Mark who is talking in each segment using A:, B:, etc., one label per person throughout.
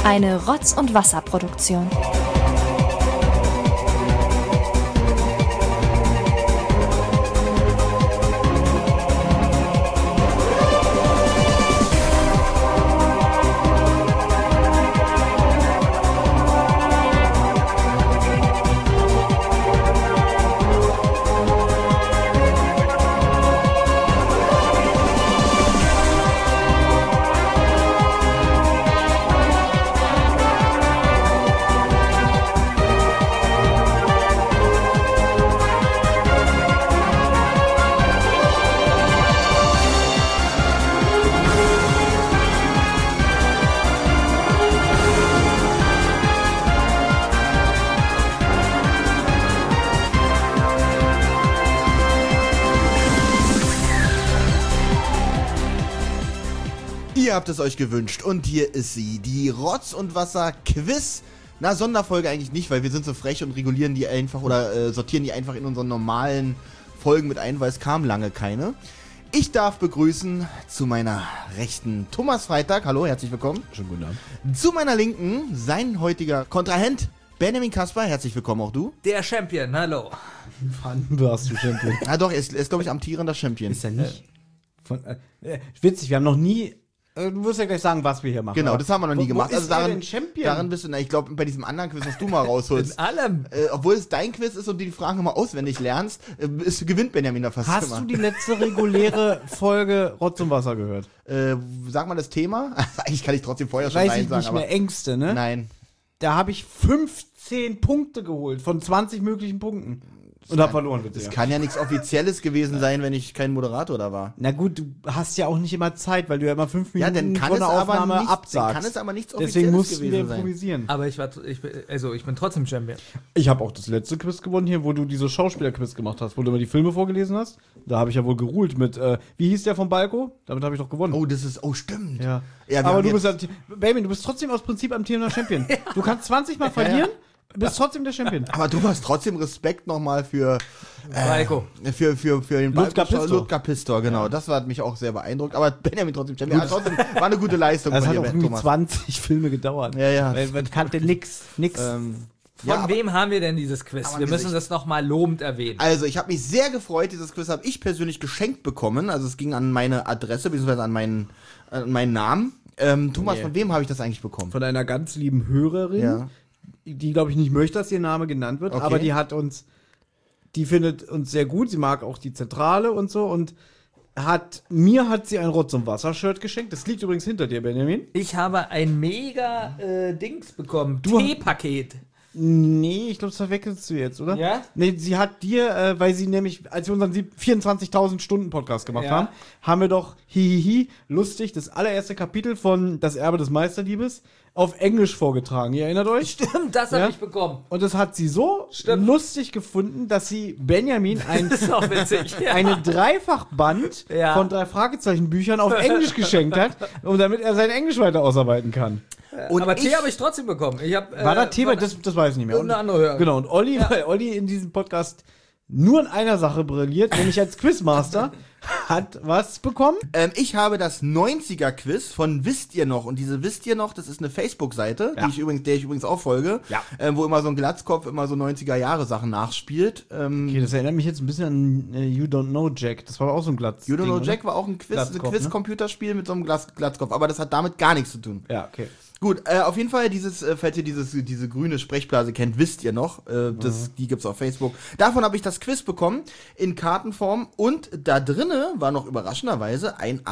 A: Eine Rotz- und Wasser-Produktion.
B: Ihr habt es euch gewünscht und hier ist sie, die Rotz- und Wasser-Quiz. Na, Sonderfolge eigentlich nicht, weil wir sind so frech und regulieren die einfach oder sortieren die einfach in unseren normalen Folgen mit ein, weil es kam lange keine. Ich darf begrüßen zu meiner rechten Thomas Freitag. Hallo, herzlich willkommen.
C: Schönen guten Abend.
B: Zu meiner linken sein heutiger Kontrahent Benjamin Kasper. Herzlich willkommen auch du.
D: Der Champion, hallo.
C: Wann warst du Champion?
B: Ah doch, er ist glaube ich amtierender Champion.
C: Ist er nicht? Witzig, wir haben noch nie. Du wirst ja gleich sagen, was wir hier machen.
B: Genau, das haben wir noch nie gemacht.
C: Wo ist er denn Champion?
B: Daran bist du, ich glaube, bei diesem anderen Quiz, was du mal rausholst.
D: In allem.
B: Obwohl es dein Quiz ist und du die Fragen immer auswendig lernst, gewinnt Benjamin da fast
C: Hast
B: immer.
C: du die letzte reguläre Folge Rotz und Wasser gehört?
B: Sag mal das Thema. Eigentlich kann ich trotzdem vorher schon
C: Weiß
B: Nein
C: ich
B: sagen,
C: nicht
B: aber
C: mehr, Ängste, ne?
B: nein.
C: Da habe ich 15 Punkte geholt von 20 möglichen Punkten. Und hab verloren, bitte.
B: Das kann ja nichts Offizielles gewesen sein, wenn ich kein Moderator da war.
C: Na gut, du hast ja auch nicht immer Zeit, weil du ja immer 5
B: Ja,
C: Minuten
B: dann kann
C: vor
B: es
C: der
B: aber
C: Aufnahme
B: nicht,
C: absagst.
B: kann es aber nichts Offizielles
C: Deswegen mussten wir
B: gewesen sein.
C: improvisieren.
D: Aber ich bin trotzdem Champion.
C: Ich habe auch das letzte Quiz gewonnen hier, wo du diese Schauspieler-Quiz gemacht hast, wo du immer die Filme vorgelesen hast. Da habe ich ja wohl geruhlt mit, wie hieß der von Balko? Damit habe ich doch gewonnen.
B: Oh, stimmt.
C: Ja.
B: Ja, wir
C: Aber
B: haben
C: du bist,
B: jetzt-
C: Baby, du bist trotzdem aus Prinzip amtierender Champion. Du kannst 20 Mal verlieren, bist trotzdem der Champion.
B: Aber du hast trotzdem Respekt nochmal für den
C: Ludger Pistor.
B: Ludger Pistor, genau. Das hat mich auch sehr beeindruckt. Aber Benjamin trotzdem Champion. Ja, trotzdem war eine gute Leistung
C: Das
B: von
C: hat
B: dir,
C: auch irgendwie
B: Thomas.
C: 20 Filme gedauert.
B: Ja.
C: Weil man kannte nix.
D: Von wem haben wir denn dieses Quiz?
B: Aber
D: Wir müssen
B: Gesicht.
D: das nochmal lobend erwähnen.
B: Also, ich habe mich sehr gefreut. Dieses Quiz habe ich persönlich geschenkt bekommen. Also, es ging an meine Adresse, beziehungsweise an meinen Namen. Thomas,
C: Nee.
B: von wem habe ich das eigentlich bekommen?
C: Von einer ganz lieben Hörerin,
B: Ja.
C: die, glaube ich, nicht möchte, dass ihr Name genannt wird,
B: Okay.
C: aber die findet uns sehr gut, sie mag auch die Zentrale und so und mir hat sie ein Rotz- und Wasser-Shirt geschenkt. Das liegt übrigens hinter dir, Benjamin.
D: Ich habe ein mega Dings bekommen.
C: Du-
D: Tee-Paket.
C: Nee, ich glaube, das verwechselst du jetzt, oder?
D: Ja?
C: Nee, sie hat dir, weil sie nämlich, als wir unseren 24.000 Stunden Podcast gemacht
D: Ja.
C: haben wir doch lustig, das allererste Kapitel von Das Erbe des Meisterdiebes auf Englisch vorgetragen. Ihr erinnert euch?
D: Stimmt, das
C: Ja?
D: habe ich bekommen.
C: Und das hat sie so
D: Stimmt.
C: lustig gefunden, dass sie Benjamin
D: Das ist auch witzig. Ja.
C: eine Dreifachband
D: Ja.
C: von 3 Fragezeichen-Büchern auf Englisch geschenkt hat, damit er sein Englisch weiter ausarbeiten kann.
B: Und
D: Aber Tee habe ich trotzdem bekommen. Ich hab,
C: War da Thema?
D: von-
C: Das weiß ich nicht mehr.
D: irgendeine andere Hörerin.
C: Genau, und Olli, weil Olli in diesem Podcast nur in einer Sache brilliert, nämlich als Quizmaster, hat was bekommen?
B: Ich habe das 90er-Quiz von Wisst ihr noch? Und diese Wisst ihr noch, das ist eine Facebook-Seite,
C: Ja.
B: der ich übrigens auch folge,
C: Ja.
B: wo immer so ein Glatzkopf immer so 90er-Jahre-Sachen nachspielt.
C: Okay, das erinnert mich jetzt ein bisschen an You Don't Know Jack. Das war auch so ein Glatz.
B: You Don't Know Jack war auch ein
C: Glatzkopf,
B: Quiz-Computerspiel mit so einem Glatzkopf, aber das hat damit gar nichts zu tun.
C: Ja, okay.
B: Gut, auf jeden Fall falls ihr diese grüne Sprechblase kennt, wisst ihr noch, die gibt's auf Facebook. Davon habe ich das Quiz bekommen, in Kartenform, und da drinne war noch überraschenderweise ein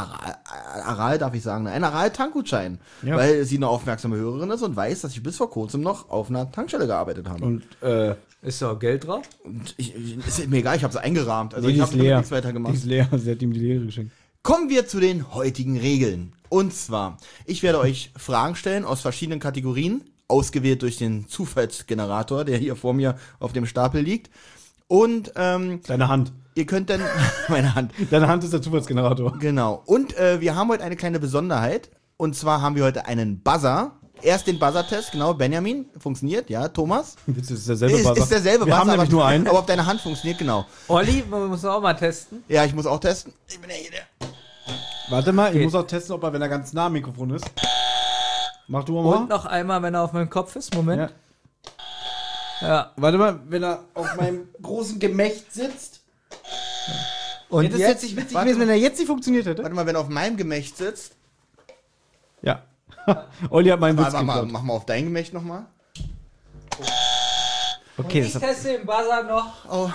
B: Aral-Tankgutschein,
C: Ja.
B: weil sie eine aufmerksame Hörerin ist und weiß, dass ich bis vor kurzem noch auf einer Tankstelle gearbeitet habe.
C: Und,
D: Ist da Geld drauf?
B: Und ist mir egal, ich habe sie eingerahmt, also
C: nee,
B: ich
C: die
B: habe
C: ist leer.
B: nichts weiter gemacht.
C: Die ist leer, sie hat ihm die Leere geschenkt.
B: Kommen wir zu den heutigen Regeln. Und zwar, ich werde euch Fragen stellen aus verschiedenen Kategorien, ausgewählt durch den Zufallsgenerator, der hier vor mir auf dem Stapel liegt. Und
C: Deine Hand.
B: ihr könnt dann, meine Hand,
C: Deine Hand ist der Zufallsgenerator.
B: genau. Und wir haben heute eine kleine Besonderheit. Und zwar haben wir heute einen Buzzer. Erst den Buzzer-Test, genau, Benjamin, funktioniert, ja, Thomas.
C: Das ist derselbe Buzzer.
B: Ist derselbe
C: Wir
B: Buzzer,
C: haben nämlich
B: aber,
C: nur einen.
B: aber ob deine Hand funktioniert, genau.
D: Olli, man muss auch mal testen.
B: Ja, ich muss auch testen. Ich bin ja hier der.
C: Warte mal, ich
D: Okay.
C: muss auch testen, ob er, wenn er ganz nah am Mikrofon ist. Mach du mal.
D: Und noch einmal, wenn er auf meinem Kopf ist. Moment. Ja.
C: Warte mal, wenn er auf meinem großen Gemächt sitzt.
D: Und
C: Ja, das ist jetzt nicht witzig gewesen, wenn er jetzt nicht funktioniert hätte.
B: Warte mal, wenn er auf meinem Gemächt sitzt.
C: Ja. Olli hat meinen Witz
B: Mach
C: geklaut.
B: mal auf dein Gemächt nochmal.
C: Okay,
D: ich teste den Buzzer noch
B: Oh.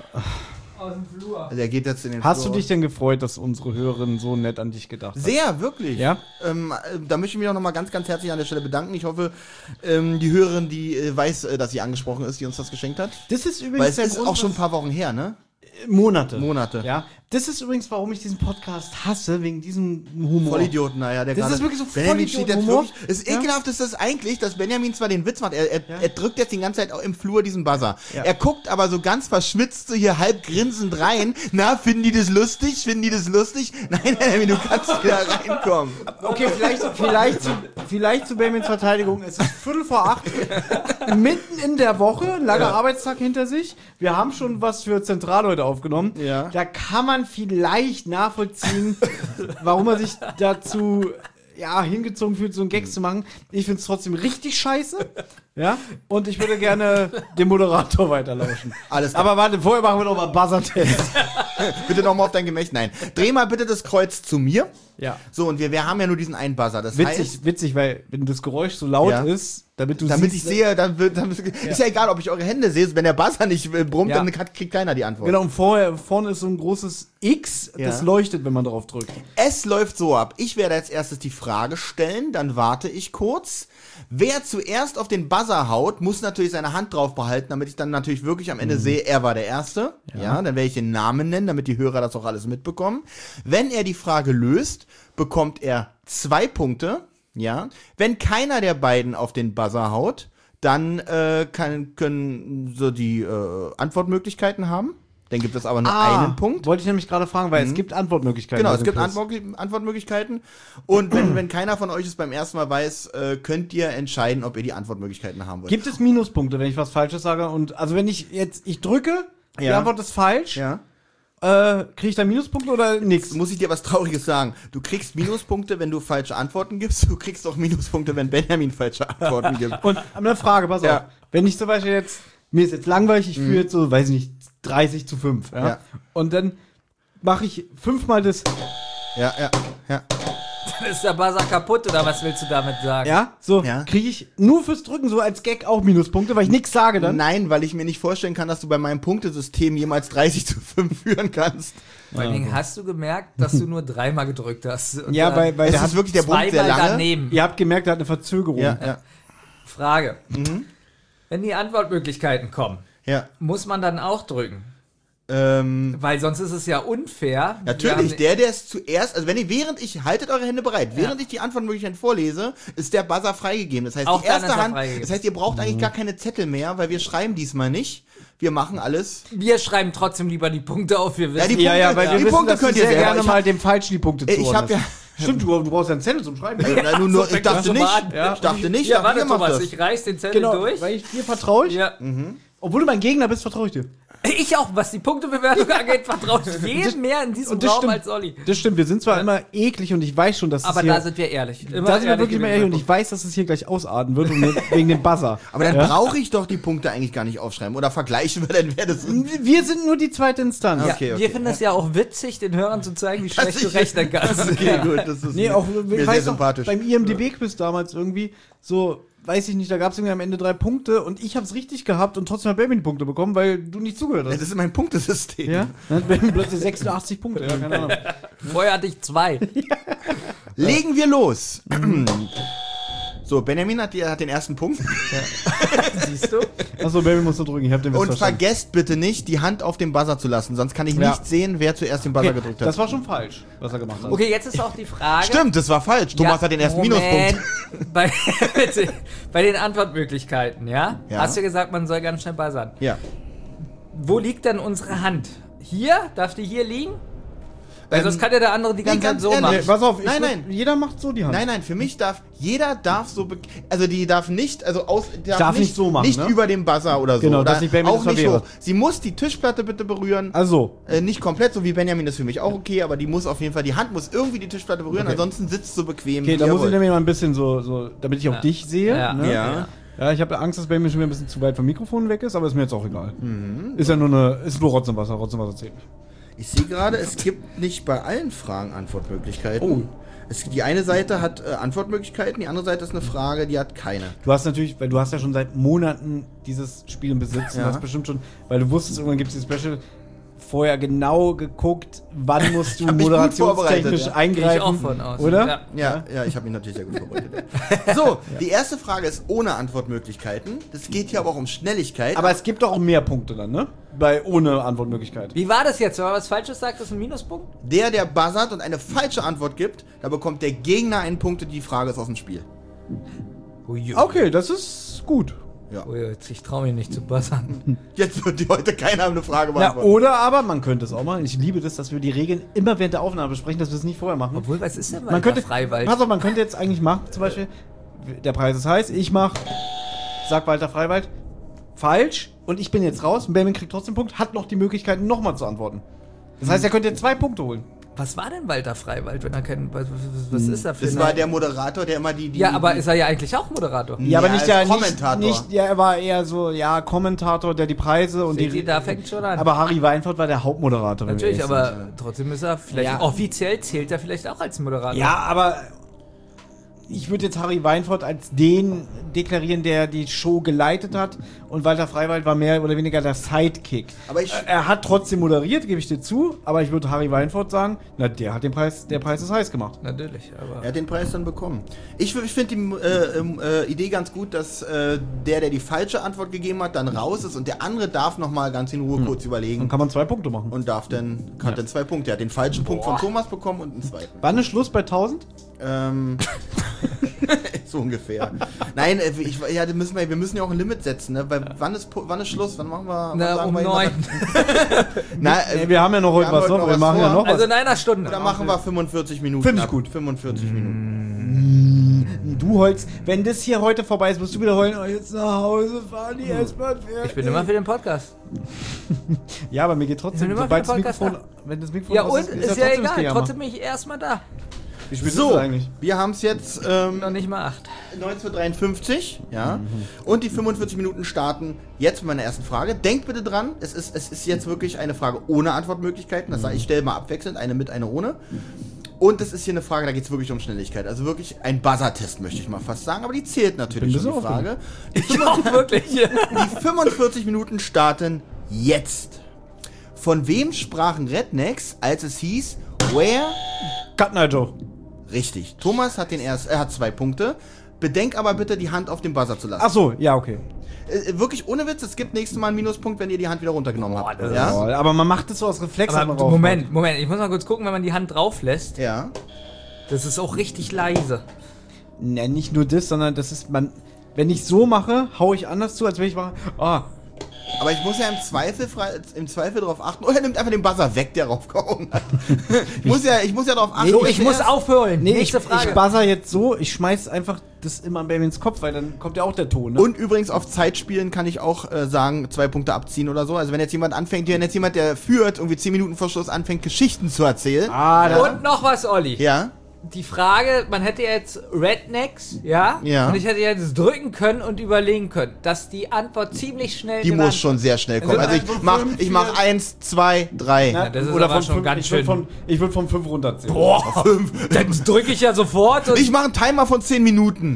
D: aus dem Flur.
B: Also er geht jetzt in den
C: hast du
B: Flur.
C: dich denn gefreut, dass unsere Hörerin so nett an dich gedacht hat?
B: Sehr, wirklich.
C: Ja?
B: Da möchte ich mich auch nochmal ganz, ganz herzlich an der Stelle bedanken. Ich hoffe, die Hörerin, die weiß, dass sie angesprochen ist, die uns das geschenkt hat.
C: Das ist übrigens
B: Weil es
C: der
B: ist
C: Grund,
B: auch schon ein paar Wochen her, ne?
C: Monate.
B: Monate.
C: Ja. Das ist übrigens, warum ich diesen Podcast hasse, wegen diesem Humor.
B: Vollidioten, naja, der
C: Das
B: gerade.
C: ist wirklich so
B: Benjamin steht jetzt
C: Vollidioten-Humor.
B: wirklich. Das
C: Ja.
B: Ekelhaft ist das eigentlich, dass Benjamin zwar den Witz macht, er drückt jetzt die ganze Zeit auch im Flur diesen Buzzer.
C: Ja.
B: Er guckt aber so ganz verschwitzt so hier halb grinsend rein. Na, finden die das lustig? Finden die das lustig? Nein, Benjamin, du kannst wieder reinkommen.
C: Okay, vielleicht zu Benjamins Verteidigung. Es ist 7:45, mitten in der Woche, langer Arbeitstag hinter sich. Wir haben schon was für Zentral heute aufgenommen.
B: Ja.
C: Da kann man vielleicht nachvollziehen, warum er sich dazu hingezogen fühlt, so einen Gag zu machen. Ich finde es trotzdem richtig scheiße. Ja, und ich würde gerne den Moderator weiterlauschen.
B: Alles klar.
C: Aber warte, vorher machen wir noch mal einen Buzzer-Test.
B: Bitte nochmal auf dein Gemächt. Nein. Dreh mal bitte das Kreuz zu mir.
C: Ja.
B: So, und wir haben ja nur diesen einen Buzzer. Das heißt,
C: Witzig, weil wenn das Geräusch so laut
B: Ja.
C: ist, damit
B: damit
C: siehst,
B: ich sehe, ist ja egal, ob ich eure Hände sehe. Wenn der Buzzer nicht brummt,
C: Ja.
B: dann kriegt keiner die Antwort.
C: Genau, und vorne ist so ein großes X, das
B: Ja.
C: leuchtet, wenn man drauf drückt.
B: Es läuft so ab. Ich werde als erstes die Frage stellen, dann warte ich kurz. Wer zuerst auf den Buzzer haut, muss natürlich seine Hand drauf behalten, damit ich dann natürlich wirklich am Ende sehe, er war der Erste. Ja, dann werde ich den Namen nennen, damit die Hörer das auch alles mitbekommen. Wenn er die Frage löst, bekommt er 2 Punkte. Ja. Wenn keiner der beiden auf den Buzzer haut, dann können so die Antwortmöglichkeiten haben. Dann gibt es aber nur einen Punkt.
C: Wollte ich nämlich gerade fragen, weil es gibt Antwortmöglichkeiten.
B: Genau,
C: bei
B: es
C: dem
B: gibt
C: Quiz.
B: Antwortmöglichkeiten. Und wenn keiner von euch es beim ersten Mal weiß, könnt ihr entscheiden, ob ihr die Antwortmöglichkeiten haben wollt.
C: Gibt es Minuspunkte, wenn ich was Falsches sage? Und also wenn ich drücke, die
B: Ja.
C: Antwort ist falsch,
B: Ja.
C: kriege ich da Minuspunkte oder nix?
B: Muss ich dir was Trauriges sagen? Du kriegst Minuspunkte, wenn du falsche Antworten gibst. Du kriegst auch Minuspunkte, wenn Benjamin falsche Antworten gibt.
C: Und eine Frage, pass
B: Ja.
C: auf. Wenn ich zum Beispiel jetzt, mir ist jetzt langweilig, ich führe jetzt so, weiß ich nicht, 30:5. Ja?
B: Ja.
C: Und dann mache ich 5-mal das,
B: Ja.
D: Dann ist der Buzzer kaputt, oder was willst du damit sagen?
C: ja, so,
B: Ja.
C: kriege ich nur fürs Drücken so als Gag auch Minuspunkte, weil ich nichts sage dann.
B: Nein, weil ich mir nicht vorstellen kann, dass du bei meinem Punktesystem jemals 30:5 führen kannst.
D: Vor allen Dingen hast du gemerkt, dass du nur 3-mal gedrückt hast. Und
C: Ja,
D: dann
C: weil
B: Es
C: der
B: ist wirklich der Punkt sehr
D: zweimal
B: lange.
D: daneben.
C: ihr habt gemerkt, er hat eine Verzögerung.
B: Ja.
D: Frage. Wenn die Antwortmöglichkeiten kommen,
B: Ja.
D: muss man dann auch drücken? Weil sonst ist es ja unfair.
B: Natürlich,
D: Wir haben-
B: der es zuerst, also haltet eure Hände bereit, während ich die Antwortmöglichkeiten vorlese, ist der Buzzer freigegeben. Das heißt,
D: Auch
B: die
D: dann
B: erste
D: ist er
B: Hand,
D: freigegeben.
B: das heißt, ihr braucht eigentlich gar keine Zettel mehr, weil wir schreiben diesmal nicht. Wir machen alles.
D: Wir schreiben trotzdem lieber die Punkte auf. Wir wissen,
B: die
C: Ja, ja, weil wir
B: die
C: wissen,
B: Punkte
C: dass du
B: könnt ihr
C: sehr
B: selber.
C: gerne
B: Ich
C: mal dem Falschen die Punkte
B: ich hab
C: zuordnest. Stimmt, du brauchst ja einen Zettel zum Schreiben.
B: ich
D: fängt
B: dachte
D: das schon
B: nicht,
D: mal an.
C: Ja.
B: ich dachte nicht,
D: ja,
B: aber
D: warte,
B: ihr macht
D: Thomas,
B: das.
D: ich reiß den Zettel
C: Genau,
D: durch.
C: weil dir vertraue ich.
D: Ja.
C: Obwohl du mein Gegner bist, vertraue ich dir.
D: Ich auch, was die Punktebewertung angeht, vertraue ich jedem mehr in diesem
C: Und das
D: Raum
C: stimmt.
D: als Olli.
C: Das stimmt, wir sind zwar immer eklig und ich weiß schon, dass
D: Aber
C: es hier...
D: da sind wir ehrlich. Immer
C: da sind wir wirklich
D: in
C: immer
D: den
C: ehrlich und ich
D: Punkten.
C: weiß, dass es hier gleich ausarten wird und wegen dem Buzzer.
B: Aber dann
C: Ja?
B: brauche ich doch die Punkte eigentlich gar nicht aufschreiben. Oder vergleichen wir dann, wer das ist.
C: Wir sind nur die zweite Instanz.
D: Ja,
B: Okay,
D: wir finden es ja auch witzig, den Hörern zu zeigen, wie schlecht du
B: ich-
D: rechnen kannst.
B: Okay, gut, das ist
C: Nee, auch
B: mir
C: ich
B: sehr
C: weiß noch,
B: sympathisch.
C: beim IMDb-Quiz damals irgendwie so, weiß ich nicht, da gab es irgendwie am Ende 3 Punkte und ich hab's richtig gehabt und trotzdem hat Benjamin Punkte bekommen, weil du nicht zugehört
B: Das
C: hast.
B: ist mein Punktesystem.
C: Ja? Dann hat Benjamin plötzlich 86 Punkte, ja, keine Ahnung.
D: Vorher hatte ich 2.
B: Legen wir los. So, Benjamin hat den ersten Punkt.
D: Siehst du?
C: Achso, Benjamin musst du drücken, ich hab den Witz
B: Und
C: verstanden.
B: vergesst bitte nicht, die Hand auf den Buzzer zu lassen, sonst kann ich
C: Ja.
B: nicht sehen, wer zuerst den Buzzer
C: Okay,
B: gedrückt hat.
C: das war schon falsch, was er gemacht hat.
D: Okay, jetzt ist auch die Frage.
B: Stimmt, das war falsch. Thomas hat den ersten
D: Moment.
B: Minuspunkt.
D: Bei den Antwortmöglichkeiten, ja?
B: Ja.
D: Hast du gesagt, man soll ganz schnell buzzern.
B: Ja.
D: Wo liegt denn unsere Hand? Hier? Darf die hier liegen? Weil sonst kann ja der andere die ganze Zeit so machen.
C: Nee, pass auf,
B: Nein.
C: jeder macht so die Hand.
B: Nein, für mich jeder darf so, also die darf nicht,
C: darf nicht so machen,
B: nicht
C: ne?
B: über dem Buzzer oder so.
C: Genau,
B: oder
C: dass nicht Benjamin
B: auch
C: das
B: nicht
C: verwehrt.
B: hoch. Sie muss die Tischplatte bitte berühren.
C: Also.
B: Nicht komplett, so wie Benjamin, das ist für mich auch okay, aber die muss auf jeden Fall, die Hand muss irgendwie die Tischplatte berühren,
C: Okay.
B: ansonsten sitzt so bequem.
C: Okay,
B: wie
C: da
B: ihr
C: muss ich
B: wollt.
C: nämlich mal ein bisschen so damit ich auch dich sehe.
D: Ja.
C: Ne?
B: Ja.
C: Ja, ich habe Angst, dass Benjamin schon wieder ein bisschen zu weit vom Mikrofon weg ist, aber ist mir jetzt auch egal. Ist ja nur Rotz und Wasser zählt nicht.
B: Ich sehe gerade, es gibt nicht bei allen Fragen Antwortmöglichkeiten. Die eine Seite hat Antwortmöglichkeiten, die andere Seite ist eine Frage, die hat keine.
C: Du hast natürlich, weil du hast ja schon seit Monaten dieses Spiel im Besitz und
B: Ja.
C: hast bestimmt schon, weil du wusstest, irgendwann gibt es die Special, vorher genau geguckt, wann musst du
B: hab mich gut
C: moderationstechnisch
B: vorbereitet, ja.
C: eingreifen.
D: Gehe ich auch von aus.
C: Oder?
D: Ja.
B: Ja, ich habe mich natürlich sehr gut vorbereitet. So, die erste Frage ist ohne Antwortmöglichkeiten. Das geht hier aber auch um Schnelligkeit.
C: Aber es gibt doch auch mehr Punkte dann, ne? Ohne Antwortmöglichkeit.
D: Wie war das jetzt? Wenn man was Falsches sagt, ist ein Minuspunkt?
B: der buzzert und eine falsche Antwort gibt, da bekommt der Gegner einen Punkt und die Frage ist aus dem Spiel.
D: Ui,
C: Okay, das ist gut.
B: Ja.
D: ich traue mich nicht zu buzzern.
B: Jetzt wird die heute keiner eine Frage
C: Ja,
B: beantworten.
C: oder aber, man könnte es auch machen. Ich liebe das, dass wir die Regeln immer während der Aufnahme besprechen, dass wir es nicht vorher machen.
D: Obwohl, was ist denn
C: Man könnte,
D: Freiwald?
C: pass auf, man könnte jetzt eigentlich machen, zum Beispiel, der Preis ist heiß, sag Walter Freiwald, falsch, und ich bin jetzt raus, und Benjamin kriegt trotzdem einen Punkt, hat noch die Möglichkeit, nochmal zu antworten. Das heißt, er könnte jetzt 2 Punkte holen.
D: Was war denn Walter Freiwald, wenn er keinen... Was ist er für
B: Das
D: eine-
B: war der Moderator, der immer die
D: Ja, aber ist er ja eigentlich auch Moderator?
C: Ja, aber nicht der
B: Kommentator.
C: er war eher so, Kommentator, der die Preise und
D: Seht ihr, da fängt schon an.
C: Aber Harry Weinfurt war der Hauptmoderator. wenn wir
D: Natürlich,
C: ehrlich
D: aber
C: sind.
D: trotzdem ist er vielleicht...
C: Ja.
D: Offiziell zählt er vielleicht auch als Moderator.
C: Ja, aber ich würde jetzt Harry Weinfurt als den deklarieren, der die Show geleitet hat, und Walter Freiwald war mehr oder weniger der Sidekick.
B: Aber ich-
C: Er hat trotzdem moderiert, gebe ich dir zu, aber ich würde Harry Weinfurt sagen, na, der hat der Preis ist heiß gemacht.
D: Natürlich, aber...
B: Er hat den Preis dann bekommen. Ich finde die Idee ganz gut, dass der die falsche Antwort gegeben hat, dann raus ist und der andere darf nochmal ganz in Ruhe kurz
C: Dann
B: überlegen
C: kann man 2 Punkte machen.
B: und hat dann 2 Punkte. Er hat den falschen Punkt von Thomas bekommen und einen zweiten.
C: Wann ist Schluss bei 1000?
B: So ungefähr. Nein, wir müssen ja auch ein Limit setzen, ne? Weil wann ist Schluss? Wann machen wir?
D: Na,
B: sagen
D: um
B: wir
D: 9.
C: Nee, wir haben ja noch heute was
B: heute
C: vor.
B: noch
C: Wir
B: was
C: machen ja
B: vor.
C: noch
D: Also
C: was.
D: in einer Stunde.
B: Oder machen wir 45 Minuten?
C: Find ich
B: ab.
C: gut.
B: 45 Minuten.
C: Du heulst, wenn das hier heute vorbei ist, wirst du wieder heulen, oh, jetzt nach Hause fahren, die S-Bahn fährt.
D: Ich bin immer für den Podcast.
C: Ja, aber mir geht trotzdem,
D: Ich bin immer
C: sobald das
D: für den Podcast
C: Mikrofon, wenn das Mikrofon
D: Ja,
C: aus
D: und?
C: ist
D: Ist ja
C: trotzdem das
D: egal.
C: Gejammer.
D: Trotzdem bin ich erstmal da.
C: Wie spät ist
B: So,
C: es eigentlich?
B: wir haben es jetzt
D: Noch nicht mal 8.
B: 19:53, ja. Und die 45 Minuten starten jetzt mit meiner ersten Frage. Denkt bitte dran, es ist jetzt wirklich eine Frage ohne Antwortmöglichkeiten. Das heißt, ich stelle mal abwechselnd, eine mit, eine ohne. Und das ist hier eine Frage, da geht es wirklich um Schnelligkeit. Also wirklich ein Buzzer-Test, möchte ich mal fast sagen. Aber die zählt natürlich
C: Bin
B: schon, die
C: ein bisschen
B: Frage.
D: Ich auch wirklich.
B: Die 45 Minuten starten jetzt. Von wem sprachen Rednecks, als es hieß, where?
C: Cut Night Joe.
B: Richtig. Thomas hat er hat 2 Punkte. Bedenk aber bitte, die Hand auf dem Buzzer zu lassen.
C: Ach so, ja, okay.
B: Wirklich ohne Witz, es gibt nächstes Mal einen Minuspunkt, wenn ihr die Hand wieder runtergenommen habt.
D: das
B: Ja?
C: Oh, aber man macht das so aus Reflex.
D: Aber
C: wenn man rauf-
D: Moment, ich muss mal kurz gucken, wenn man die Hand drauf lässt.
B: Ja.
D: Das ist auch richtig leise.
C: Ne, nicht nur das, sondern das ist, wenn ich so mache, hau ich anders zu, als wenn ich mache,
B: Aber ich muss ja im Zweifel darauf achten. Oh, er nimmt einfach den Buzzer weg, der raufgehauen hat. ich muss ja darauf achten.
D: So, ich muss aufhören.
C: nee,
D: Nächste
C: ich
D: Frage.
C: buzzer jetzt so, ich schmeiß einfach das immer bei mir ins Kopf, weil dann kommt ja auch der Ton, ne?
B: Und übrigens auf Zeitspielen kann ich auch sagen, 2 Punkte abziehen oder so. Also wenn jetzt jemand der führt, irgendwie 10 Minuten vor Schluss anfängt, Geschichten zu erzählen.
D: Und noch was, Olli.
B: Ja.
D: Die Frage, man hätte jetzt Rednecks, ja?
B: Ja.
D: Und ich hätte jetzt drücken können und überlegen können, dass die Antwort ziemlich schnell
B: Die
D: genannt
B: muss schon sehr schnell kommen. Also
D: Also
B: ich mach 1, 2, 3.
C: Na,
D: das ist aber schon ganz schön.
C: Ich würde von 5 runterziehen.
D: Boah, 5. Dann drücke ich ja sofort. Und
B: Ich mache einen Timer von 10 Minuten.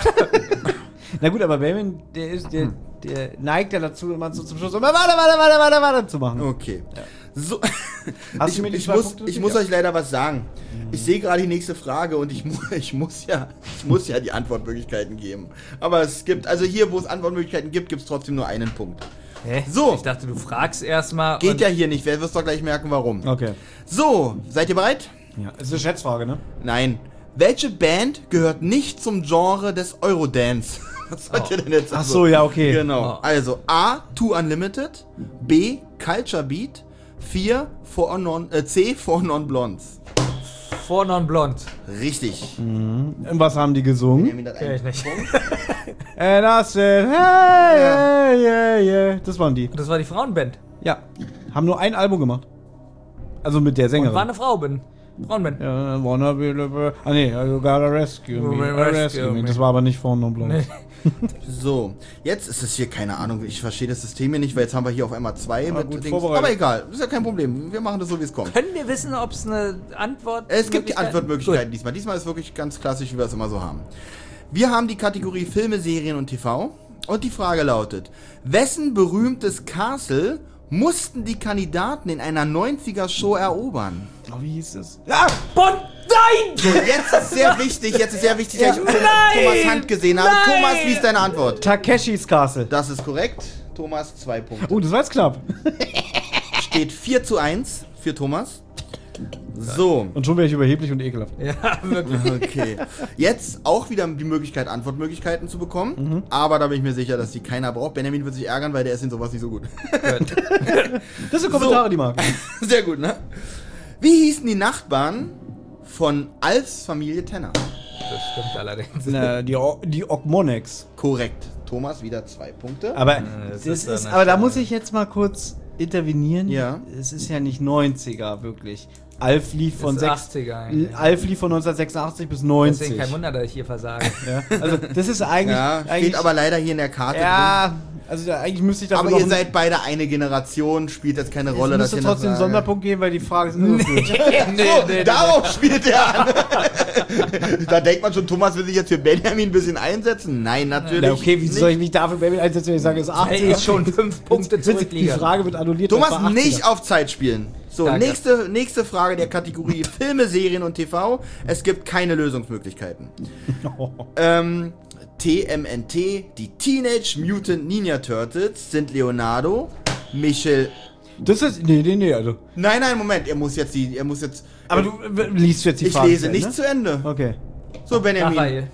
C: Na gut, aber Benjamin, der neigt ja dazu, immer so zum Schluss immer warte zu machen.
B: Okay. So.
C: Hast du mir die 2 Punkte
B: Ich muss euch leider was sagen. Ich sehe gerade die nächste Frage und ich muss ja die Antwortmöglichkeiten geben. Aber es gibt, also hier, wo es Antwortmöglichkeiten gibt, gibt es trotzdem nur einen Punkt.
D: Hä?
B: So.
D: Ich dachte, du fragst erstmal.
B: Geht ja hier nicht, wer wirst doch gleich merken, warum.
C: Okay.
B: So, seid ihr bereit?
C: Ja, das ist eine Schätzfrage, ne?
B: Nein. Welche Band gehört nicht zum Genre des Eurodance? Was sollt ihr denn jetzt?
C: Ach so, ja, okay.
B: Genau.
D: Oh.
B: Also A, Too Unlimited, B, Culture Beat, C, Four Non-Blondes.
D: Four Non-Blonde.
B: Richtig.
C: Und was haben die gesungen?
D: Kenn ich nicht.
C: And I said, hey, yeah, yeah, yeah. Das waren die.
D: Das war die Frauenband.
C: Ja. Haben nur ein Album gemacht. Also mit der Sängerin.
D: Und war eine Frauenband.
C: Ja, wanna be the... Ah nee, you gotta rescue me. Rescue me. Das war aber nicht Four Non-Blondes.
B: So, jetzt ist es hier, keine Ahnung, ich verstehe das System hier nicht, weil jetzt haben wir hier auf einmal 2 mit
C: gut
B: Dings.
C: vorbereitet.
B: Aber egal, ist ja kein Problem. Wir machen das so, wie es kommt.
D: Können wir wissen, ob es eine Antwort
B: Es gibt die Antwortmöglichkeiten diesmal. Diesmal ist wirklich ganz klassisch, wie wir es immer so haben. Wir haben die Kategorie Filme, Serien und TV. Und die Frage lautet: Wessen berühmtes Castle mussten die Kandidaten in einer 90er-Show erobern?
C: Oh, wie hieß es? Ja!
D: Bonn! Nein!
B: So, jetzt ist sehr wichtig, dass ich Thomas Hand gesehen habe.
D: Nein!
B: Thomas, wie ist deine Antwort?
C: Takeshis Castle.
B: Das ist korrekt. Thomas, 2 Punkte.
C: Oh, das war jetzt knapp.
B: Steht 4:1 für Thomas. So.
C: Und schon wäre ich überheblich und ekelhaft.
D: Ja, wirklich.
B: Okay. Jetzt auch wieder die Möglichkeit, Antwortmöglichkeiten zu bekommen. Aber da bin ich mir sicher, dass die keiner braucht. Benjamin wird sich ärgern, weil der ist in sowas nicht so gut.
C: Das sind Kommentare, die mag.
B: Sehr gut, ne? Wie hießen die Nachbarn von Alfs Familie Tenner?
D: Das stimmt allerdings.
C: Na, die Ogmonex.
B: Korrekt. Thomas, wieder 2 Punkte.
C: Aber,
D: das
C: das
D: ist
C: ist,
D: dann
C: aber da
D: nicht-
C: muss ich jetzt mal kurz intervenieren.
B: Ja.
C: Es ist ja nicht 90er, wirklich. Alf lief von,
D: Das ist 80er eigentlich.
C: Alf lief von 1986 bis 90.
D: Deswegen kein Wunder, dass ich hier versage.
C: Ja, also das ist eigentlich...
B: Ja,
C: eigentlich
B: steht aber leider hier in der Karte drin.
C: ja, also eigentlich müsste ich dafür
B: Aber
C: noch
B: ihr seid beide eine Generation, spielt jetzt keine Rolle,
C: es
B: dass
C: müsste
B: ihr noch
C: trotzdem einen
B: sage.
C: Sonderpunkt geben, weil die Frage ist irreführend.
B: So, darauf spielt er an. Da denkt man schon, Thomas will sich jetzt für Benjamin ein bisschen einsetzen. Nein, natürlich
C: Na okay, wie
B: nicht.
C: soll ich mich dafür Baby einsetzen, wenn ich sage, es ist 80?
D: Weil ich schon 5 Punkte
C: Die
D: zurückliege.
C: Frage wird annulliert.
B: Thomas,
C: das war 80er.
B: nicht auf Zeit spielen. So,
D: Danke.
B: nächste Frage der Kategorie Filme, Serien und TV. Es gibt keine Lösungsmöglichkeiten. TMNT, die Teenage Mutant Ninja Turtles, sind Leonardo, Michel...
C: Das ist... Nee, also...
B: Nein, Moment, er muss jetzt...
C: Aber du liest jetzt die
B: ich
C: Frage.
B: lese
C: schnell,
B: nicht
C: ne?
B: zu Ende.
C: Okay.
B: So, Benjamin.
D: Raphael.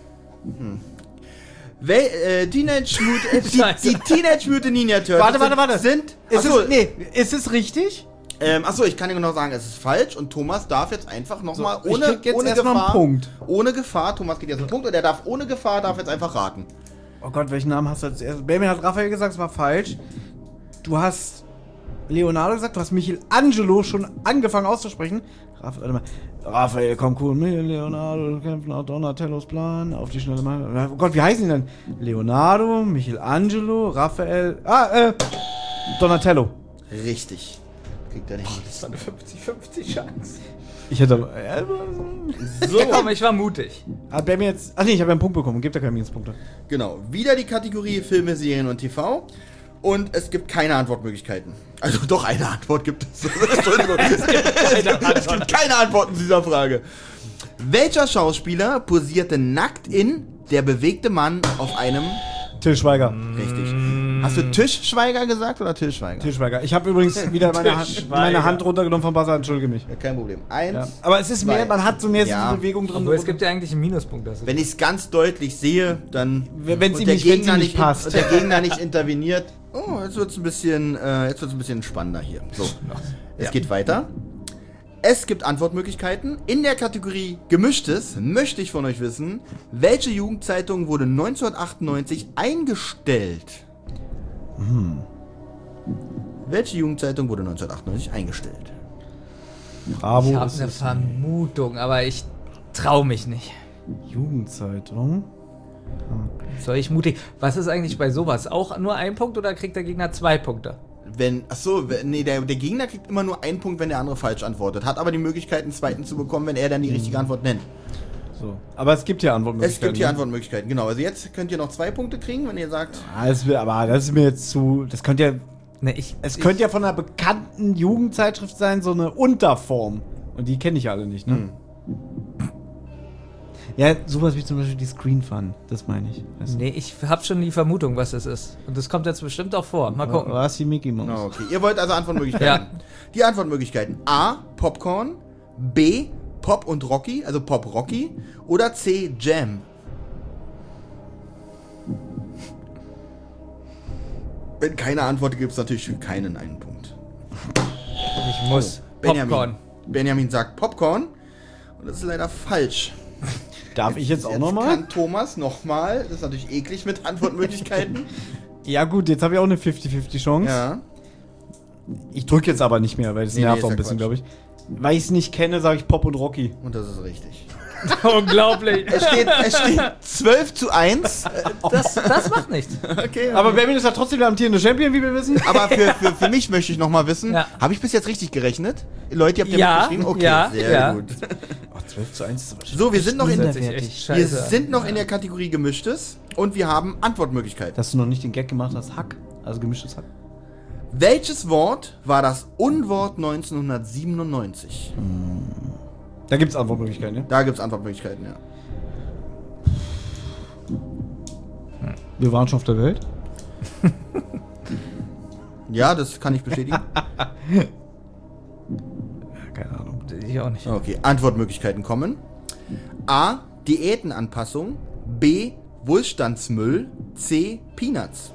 B: Teenage Mutant...
D: Scheiße.
B: die Teenage Mutant Ninja Turtles
C: Warte.
B: sind...
C: Ist
B: Achso,
C: ist es richtig?
B: Achso, ich kann dir genau sagen, es ist falsch und Thomas darf jetzt einfach nochmal
C: ich krieg jetzt
B: ohne
C: erst mal einen
B: Gefahr...
C: Punkt.
B: Ohne Gefahr, Thomas geht jetzt einen Punkt und er darf ohne Gefahr, jetzt einfach raten.
C: Oh Gott, welchen Namen hast du als erstes? Baby hat Raphael gesagt, es war falsch. Du hast Leonardo gesagt, du hast Michelangelo schon angefangen auszusprechen. Warte mal. Raphael, komm cool mit Leonardo, kämpfen nach Donatellos Plan, auf die schnelle Mal. Oh Gott, wie heißen die denn? Leonardo, Michelangelo, Raphael, Donatello.
B: Richtig. Kriegt er nicht.
D: Das war eine 50-50 Chance.
C: Ich hätte
B: So,
D: Ja, komm, ich war mutig.
C: hat Baby jetzt... Ach nee, ich habe ja einen Punkt bekommen. Gibt ja keine Minuspunkte.
B: genau. Wieder die Kategorie Filme, Serien und TV. Und es gibt keine Antwortmöglichkeiten. Also doch, eine Antwort gibt es. Entschuldigung. Es gibt keine Antworten zu dieser Frage. Welcher Schauspieler posierte nackt in Der bewegte Mann auf einem...
C: Till Schweiger.
B: Richtig. Hast du Tischschweiger gesagt oder Till Schweiger?
C: Till Schweiger. Ich habe übrigens wieder meine Hand runtergenommen von Buzzer, entschuldige mich.
B: Ja, kein Problem. 1.
C: Ja. Aber es ist mehr, man hat so mehr
B: Ja.
C: so Bewegung drin.
D: Obwohl, es gibt ja eigentlich einen Minuspunkt. Das
B: Wenn ich es ganz deutlich sehe, dann...
C: Wenn's
B: und
C: ihm
B: der
C: nicht- wenn's
B: Gegner
C: ihm nicht passt.
B: Und der Gegner nicht interveniert. Oh, jetzt wird es ein bisschen spannender hier. So, es geht weiter. Es gibt Antwortmöglichkeiten. In der Kategorie Gemischtes möchte ich von euch wissen, welche Jugendzeitung wurde 1998 eingestellt? Welche Jugendzeitung wurde 1998 eingestellt?
C: Bravo.
D: ich habe
C: ist
D: eine
C: es.
D: Vermutung, aber ich traue mich nicht.
C: Jugendzeitung.
D: Soll ich mutig? Was ist eigentlich bei sowas? Auch nur ein Punkt oder kriegt der Gegner 2 Punkte?
B: Der Gegner kriegt immer nur einen Punkt, wenn der andere falsch antwortet. Hat aber die Möglichkeit, einen zweiten zu bekommen, wenn er dann die richtige Antwort nennt.
C: So. Aber es gibt ja Antwortmöglichkeiten.
B: Es gibt hier
C: ne?
B: Antwortmöglichkeiten, genau. Also jetzt könnt ihr noch 2 Punkte kriegen, wenn ihr sagt...
C: Aber das ist mir jetzt zu. Das könnte ja.
D: Ne,
C: Es könnte ja von einer bekannten Jugendzeitschrift sein, so eine Unterform. Und die kenne ich ja alle nicht, ne? Ja, sowas wie zum Beispiel die Screen Fun. Das meine ich. Weißt du?
D: Nee, ich habe schon die Vermutung, was es ist. Und das kommt jetzt bestimmt auch vor. Mal gucken.
C: Was die Mickey Mouse?
B: Oh, okay. Ihr wollt also Antwortmöglichkeiten.
D: Ja.
B: Die Antwortmöglichkeiten. A. Popcorn. B. Pop und Rocky, also Pop Rocky. Oder C. Jam. Wenn keine Antwort gibt, es natürlich für keinen einen Punkt.
D: Ich Ich muss. Popcorn.
B: Benjamin sagt Popcorn. Und das ist leider falsch.
C: Darf ich jetzt auch
B: Jetzt
C: nochmal?
B: kann Thomas nochmal. Das ist natürlich eklig mit Antwortmöglichkeiten.
C: Ja gut, jetzt habe ich auch eine 50-50 Chance.
B: Ja.
C: Ich drücke jetzt aber nicht mehr, weil das
B: Nee,
C: nervt
B: nee,
C: auch
B: ist
C: ein
B: ja
C: bisschen,
B: Quatsch.
C: glaube ich. Weil ich es nicht kenne, sage ich Pop und Rocky.
B: Und das ist richtig.
D: Unglaublich.
B: Es steht 12:1.
D: Das macht nichts.
B: Okay.
C: Aber Benjamin ist ja trotzdem der amtierende Champion, wie wir wissen.
B: Aber für mich möchte ich nochmal wissen,
D: Ja.
B: habe ich bis jetzt richtig gerechnet? Leute, ihr habt
D: Ja,
B: mitgeschrieben? Okay,
D: ja,
B: sehr
D: ja.
B: gut.
C: Ach, 12:1 ist aber
B: So, wir sind noch in,
D: Das ist echt
B: wir
D: scheiße.
B: sind noch in der Kategorie Gemischtes und wir haben Antwortmöglichkeiten.
C: Dass du noch nicht den Gag gemacht hast, Hack. Also gemischtes Hack.
B: Welches Wort war das Unwort 1997?
C: Da gibt es Antwortmöglichkeiten, ja?
B: Da gibt es Antwortmöglichkeiten, ja.
C: Wir waren schon auf der Welt.
B: Ja, das kann ich bestätigen.
C: Keine Ahnung.
D: Ich auch nicht.
B: Okay, Antwortmöglichkeiten kommen. A. Diätenanpassung. B. Wohlstandsmüll. C. Peanuts.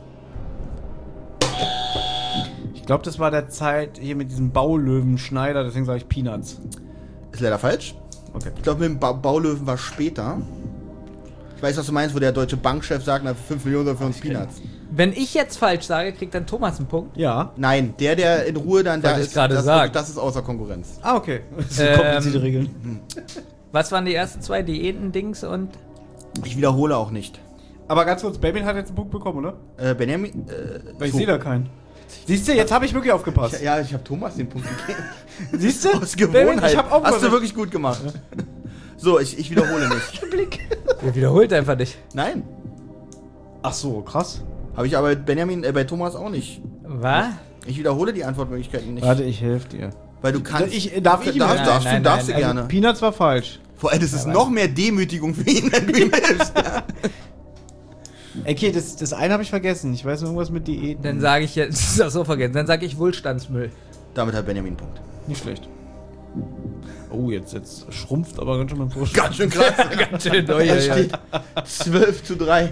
C: Ich glaube, das war der Zeit hier mit diesem Baulöwen-Schneider, deswegen sage ich Peanuts.
B: Ist leider falsch.
C: Okay.
B: Ich glaube, mit dem Baulöwen war später. Ich weiß, was du meinst, wo der deutsche Bankchef sagt, na, 5 Millionen oder für uns Peanuts.
D: Wenn ich jetzt falsch sage, kriegt dann Thomas einen Punkt.
C: Ja.
B: Nein, der in Ruhe dann da
D: Wollte ich
B: ist,
D: gerade
B: das,
D: sagen.
B: das ist außer Konkurrenz.
C: Ah, okay. Das sind komplizierte Regeln.
D: Was waren die ersten zwei? Diäten-Dings und...
B: Ich wiederhole auch nicht.
C: Aber ganz kurz, Benjamin hat jetzt einen Punkt bekommen, oder?
B: Benjamin,
C: Weil ich sehe da keinen. Siehst du, jetzt habe ich wirklich aufgepasst.
B: Ja, ich habe Thomas den Punkt gegeben.
C: Siehst du?
B: Aus Gewohnheit.
C: Ich habe auch
B: Hast du wirklich gut gemacht. So, ich wiederhole nicht.
D: Er wiederholt einfach nicht.
B: Nein.
C: Ach so, krass.
B: Habe ich aber bei Thomas auch nicht.
D: Was?
B: Ich wiederhole die Antwortmöglichkeiten nicht.
C: Warte, ich helfe dir.
B: Weil du kannst.
C: Darf ich ihm helfen?
B: darfst
D: Nein,
B: du darfst
D: nein,
B: du
C: Also,
B: gerne.
C: Peanuts war falsch.
B: Vor allem, das ist noch mehr Demütigung für ihn, wenn du ihm hilfst.
C: Okay, das eine habe ich vergessen. Ich weiß noch irgendwas mit Diäten.
D: Dann sage ich jetzt... Das ist das so vergessen. Dann sage ich Wohlstandsmüll.
B: Damit hat Benjamin einen Punkt.
C: Nicht schlecht. Oh, jetzt schrumpft aber ganz schön mein Vorsprung.
B: Ganz schön krass.
D: Ganz schön
B: Es steht 12:3.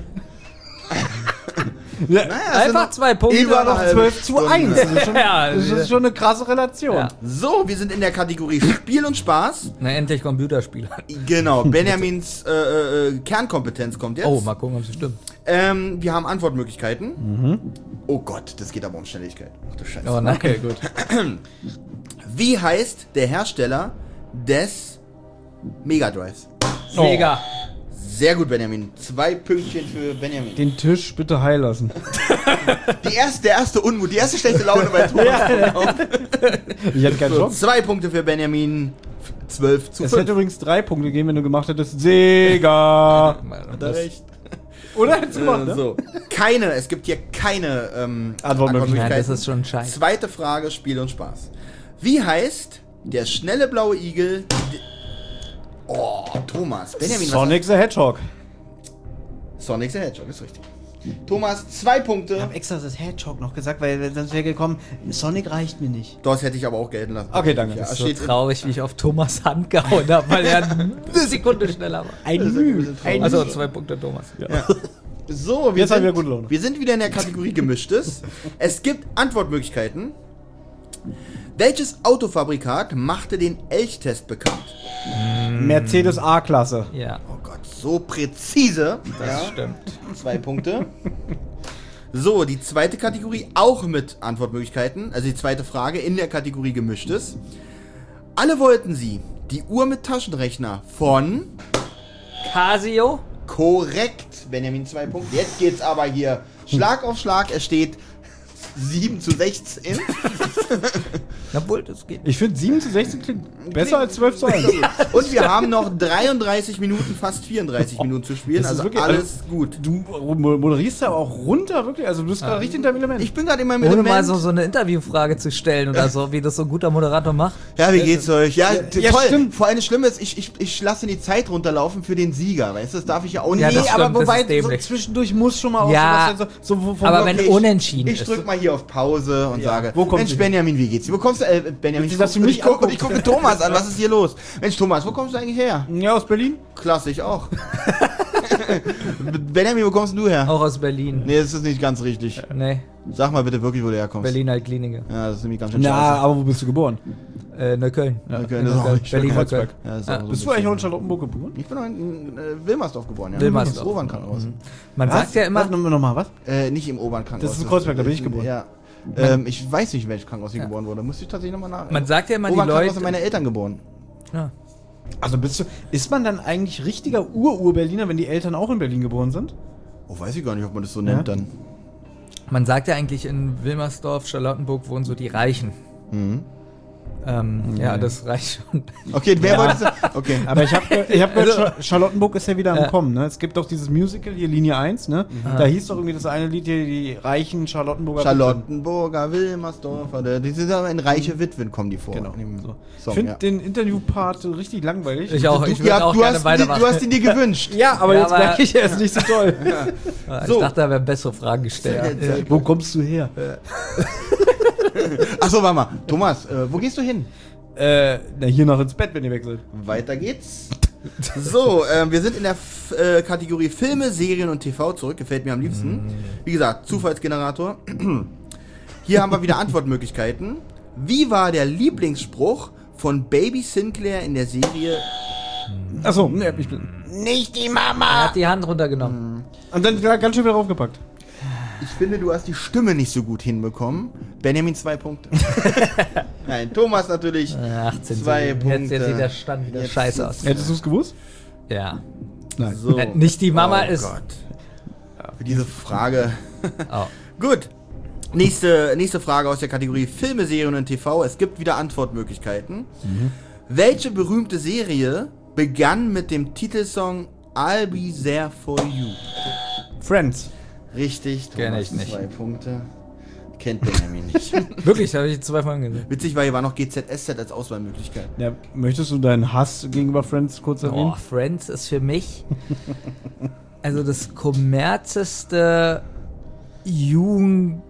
C: Ja,
D: Einfach 2 Punkte.
C: immer noch 12:1. Das ist schon,
D: Ja,
C: das ist schon eine krasse Relation.
D: Ja.
B: So, wir sind in der Kategorie Spiel und Spaß.
D: Na, endlich Computerspieler.
B: Genau, Benjamins Kernkompetenz kommt jetzt.
D: Oh, mal gucken, ob es stimmt.
B: Wir haben Antwortmöglichkeiten. Oh Gott, das geht aber um Schnelligkeit. Ach du Scheiße.
D: Oh nein.
C: Okay, gut.
B: Wie heißt der Hersteller des Mega Drives?
D: Sega.
B: Sehr gut, Benjamin. 2 Pünktchen für Benjamin.
C: Den Tisch bitte heil lassen.
B: Der erste Unmut, die erste schlechte Laune bei Thomas.
C: Ich hätte keinen
B: So,
C: Job.
B: 2 Punkte für Benjamin. 12:5.
C: Es hätte übrigens 3 Punkte gegeben, wenn du gemacht hättest Sega.
B: Hat er recht.
C: Oder hättest du gemacht, ne?
B: So. Es gibt hier keine
C: Antwortmöglichkeiten.
D: Nein, das ist schon scheiße.
B: Zweite Frage, Spiel und Spaß. Wie heißt der schnelle blaue Igel? Oh, Thomas. Benjamin,
C: Sonic the Hedgehog.
B: Sonic the Hedgehog, ist richtig. Thomas, 2 Punkte.
C: Ich habe extra das Hedgehog noch gesagt, weil sonst wäre gekommen, Sonic reicht mir nicht.
B: Das hätte ich aber auch gelten lassen.
C: Okay, danke.
B: Ja,
C: Das ist
D: So
B: steht
D: traurig, wie ich auf Thomas Hand gehauen habe, weil er eine Sekunde schneller war.
C: Ein Mühe.
D: Also 2 Punkte Thomas.
B: So,
C: Jetzt haben wir gute Laune.
B: wir sind wieder in der Kategorie Gemischtes. Es gibt Antwortmöglichkeiten. Welches Autofabrikat machte den Elchtest bekannt?
C: Mercedes A-Klasse.
D: Ja,
B: Oh Gott, so präzise.
D: das stimmt.
B: 2 Punkte. So, die zweite Kategorie auch mit Antwortmöglichkeiten. Also die zweite Frage in der Kategorie Gemischtes. Alle wollten sie die Uhr mit Taschenrechner von...
D: Casio?
B: Korrekt, Benjamin, 2 Punkte. Jetzt geht's aber hier Schlag auf Schlag. Es steht 7:16.
D: Obwohl, das geht.
C: Ich finde 7:16 klingt besser als 12:1.
B: Und wir haben noch 33 Minuten, fast 34 Minuten zu spielen.
C: Das ist
B: Also
C: wirklich-
B: alles gut.
C: Du moderierst ja auch runter, wirklich. Also du bist gerade richtig in deinem Element.
B: Ich bin gerade in meinem
D: Ohne
B: Element.
D: mal so eine Interviewfrage zu stellen oder so, wie das so ein guter Moderator macht.
B: Ja, wie geht's euch? Ja,
C: ja,
B: toll.
C: stimmt.
B: Vor allem das Schlimme ist, ich lasse die Zeit runterlaufen für den Sieger. Weißt du, das darf ich ja auch nicht.
D: Ja,
C: nee,
D: das
C: aber
D: stimmt, das
C: wobei,
D: ist dämlich.
C: so zwischendurch muss schon mal auch
D: Ja,
C: sowas sein, so vom
D: aber wenn
B: Okay,
D: unentschieden
B: ich
D: ist.
B: drück mal hier auf Pause und sage,
C: wo kommt
B: Mensch
C: sie?
B: Benjamin, wie geht's dir? Wo kommst du, Benjamin?
C: Willst du, dass du mich
B: ich gucke Thomas an, was ist hier los? Mensch Thomas, wo kommst du eigentlich her?
C: Ja, aus Berlin.
B: Klasse, ich auch. Benjamin, wo kommst denn du her?
D: Auch aus Berlin.
B: Nee, das ist nicht ganz richtig.
D: Nee,
B: Sag mal bitte wirklich, wo du herkommst.
D: Berlin-Altkliniken.
B: Ja, das ist nämlich ganz schön
C: Na,
B: scheiße.
C: aber wo bist du geboren?
D: Neukölln.
B: Okay, das ist auch nicht
D: Berlin-Neukölln.
B: Ja, das ist auch so
C: Bist
B: ein
C: du eigentlich auch in
B: bisschen-
C: Charlottenburg geboren?
B: Ich bin auch in Wilmersdorf geboren, ja.
D: Wilmersdorf.
B: Im Obern-Krankenhaus.
D: Man sagt ja immer,
C: Was? Nochmal, was?
B: Nicht im Obern-Krankenhaus.
C: Das ist in Kreuzberg, da bin ich geboren.
B: Ja. Ich weiß nicht, in welches Krankenhaus ich geboren wurde. Musste ich tatsächlich nochmal nach.
D: man sagt ja immer, die
B: Obern-Krankenhaus
D: Leute.
B: sind meine Eltern geboren.
D: Ja.
C: Also ist man dann eigentlich richtiger Ur-Berliner, wenn die Eltern auch in Berlin geboren sind?
B: Oh, weiß ich gar nicht, ob man das so nennt dann.
D: Man sagt ja eigentlich, in Wilmersdorf, Charlottenburg wohnen so die Reichen.
B: Mhm.
D: Ja, das reicht schon.
B: Okay, wer wollte das? Okay.
C: Aber ich hab gehört, Charlottenburg ist ja wieder am Kommen, ne? Es gibt doch dieses Musical hier, Linie 1, ne? Da hieß doch irgendwie das eine Lied hier, die reichen Charlottenburger.
B: Charlottenburger, Wilmersdorfer, die sind aber in reiche Witwen kommen die vor.
C: Genau.
B: In dem
C: So.
B: Song,
C: Ich finde
B: ja.
C: den Interviewpart richtig langweilig.
D: Ich auch, ich
B: Du,
D: würde auch gerne
B: du
D: weitermachen.
B: hast ihn dir gewünscht.
C: Ja, aber
D: Ja,
C: jetzt
D: aber-
C: merke ich, er ist nicht so toll.
D: Ich
B: So.
D: dachte, da wären bessere Fragen gestellt.
C: Wo kommst du her?
B: Achso, warte mal. Thomas, wo gehst du hin?
C: Na, hier noch ins Bett, wenn ihr weg seid.
B: Weiter geht's. So, wir sind in der Kategorie Filme, Serien und TV zurück. Gefällt mir am liebsten. Wie gesagt, Zufallsgenerator. Hier haben wir wieder Antwortmöglichkeiten. Wie war der Lieblingsspruch von Baby Sinclair in der Serie?
C: Achso, ne, ich bin.
B: Nicht die
D: Er
B: Mama!
D: hat die Hand runtergenommen.
C: Und dann ganz schön wieder draufgepackt.
B: Ich finde, du hast die Stimme nicht so gut hinbekommen. Benjamin 2 Punkte. Nein, Thomas natürlich
D: 18
B: 2 Punkte.
D: Jetzt sieht der Stand wieder
B: Jetzt
D: scheiße aus.
C: Hättest du es gewusst?
D: Ja.
C: Nein.
B: So.
D: Nicht die Mama
B: Oh
D: ist.
B: Gott. Für diese Frage.
D: Oh.
B: Gut. Nächste Frage aus der Kategorie Filme, Serien und TV. Es gibt wieder Antwortmöglichkeiten. Welche berühmte Serie begann mit dem Titelsong I'll Be There For You?
C: Friends.
B: Richtig, Thomas,
D: Kenn ich nicht.
B: 2 Punkte. Kennt Benjamin nicht.
D: Wirklich, da habe ich 2 Folgen gesehen.
B: Witzig war, hier war noch GZSZ als Auswahlmöglichkeit.
C: Ja, möchtest du deinen Hass gegenüber Friends kurz erwähnen?
D: Oh, Friends ist für mich also das kommerzeste Jugend...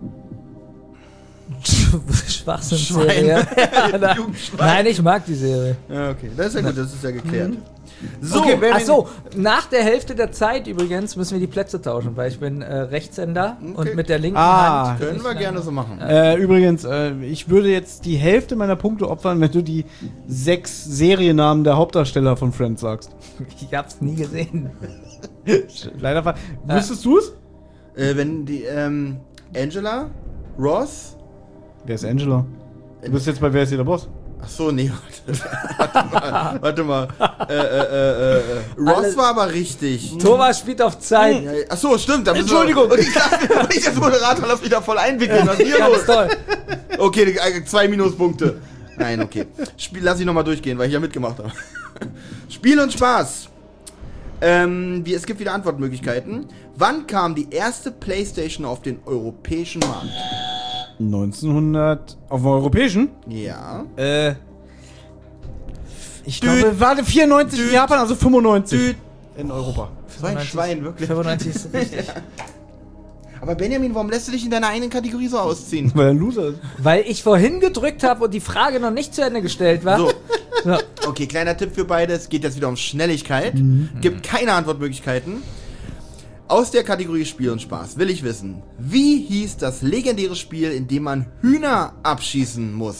D: Schwachsinnsserie. Nein, ich mag die Serie.
B: Ja, okay. Das ist ja gut, das ist ja geklärt.
C: So,
B: Okay,
C: wer-
D: Achso, nach der Hälfte der Zeit übrigens müssen wir die Plätze tauschen, weil ich bin Rechtshänder und mit der linken
C: Ah.
D: Hand.
B: Können wir gerne so machen.
C: Übrigens, ich würde jetzt die Hälfte meiner Punkte opfern, wenn du die 6 Seriennamen der Hauptdarsteller von Friends sagst.
D: Ich hab's nie gesehen.
C: Leider wüsstest du es?
B: Wenn die, Angela, Ross,
C: Wer ist Angela? Du bist jetzt bei Wer ist hier der Boss?
B: ach so, nee, warte mal. Ross
D: Alles-
B: war aber richtig.
D: Thomas spielt auf Zeit.
B: Ja, ach so, stimmt. Da müssen
C: Entschuldigung.
B: Wir, und ich dachte, ich als Moderator lass mich da voll einwickeln. Was ist hier
D: Ganz
B: los?
D: toll.
B: Okay, 2 Minuspunkte. Nein, okay. Lass ich nochmal durchgehen, weil ich ja mitgemacht habe. Spiel und Spaß. Es gibt wieder Antwortmöglichkeiten. Wann kam die erste PlayStation auf den europäischen Markt?
C: 1900. Auf dem europäischen?
B: Ja.
C: Ich glaube, warte, 94 in Japan, also 95 in Europa.
B: So ein Schwein, wirklich.
D: 95 ist richtig.
B: Aber Benjamin, warum lässt du dich in deiner eigenen Kategorie so ausziehen?
C: Weil er ein Loser ist.
D: Weil ich vorhin gedrückt habe und die Frage noch nicht zu Ende gestellt war.
B: So.
D: So.
B: Okay, kleiner Tipp für beide. Es geht jetzt wieder um Schnelligkeit. Gibt keine Antwortmöglichkeiten. Aus der Kategorie Spiel und Spaß will ich wissen, wie hieß das legendäre Spiel, in dem man Hühner abschießen muss?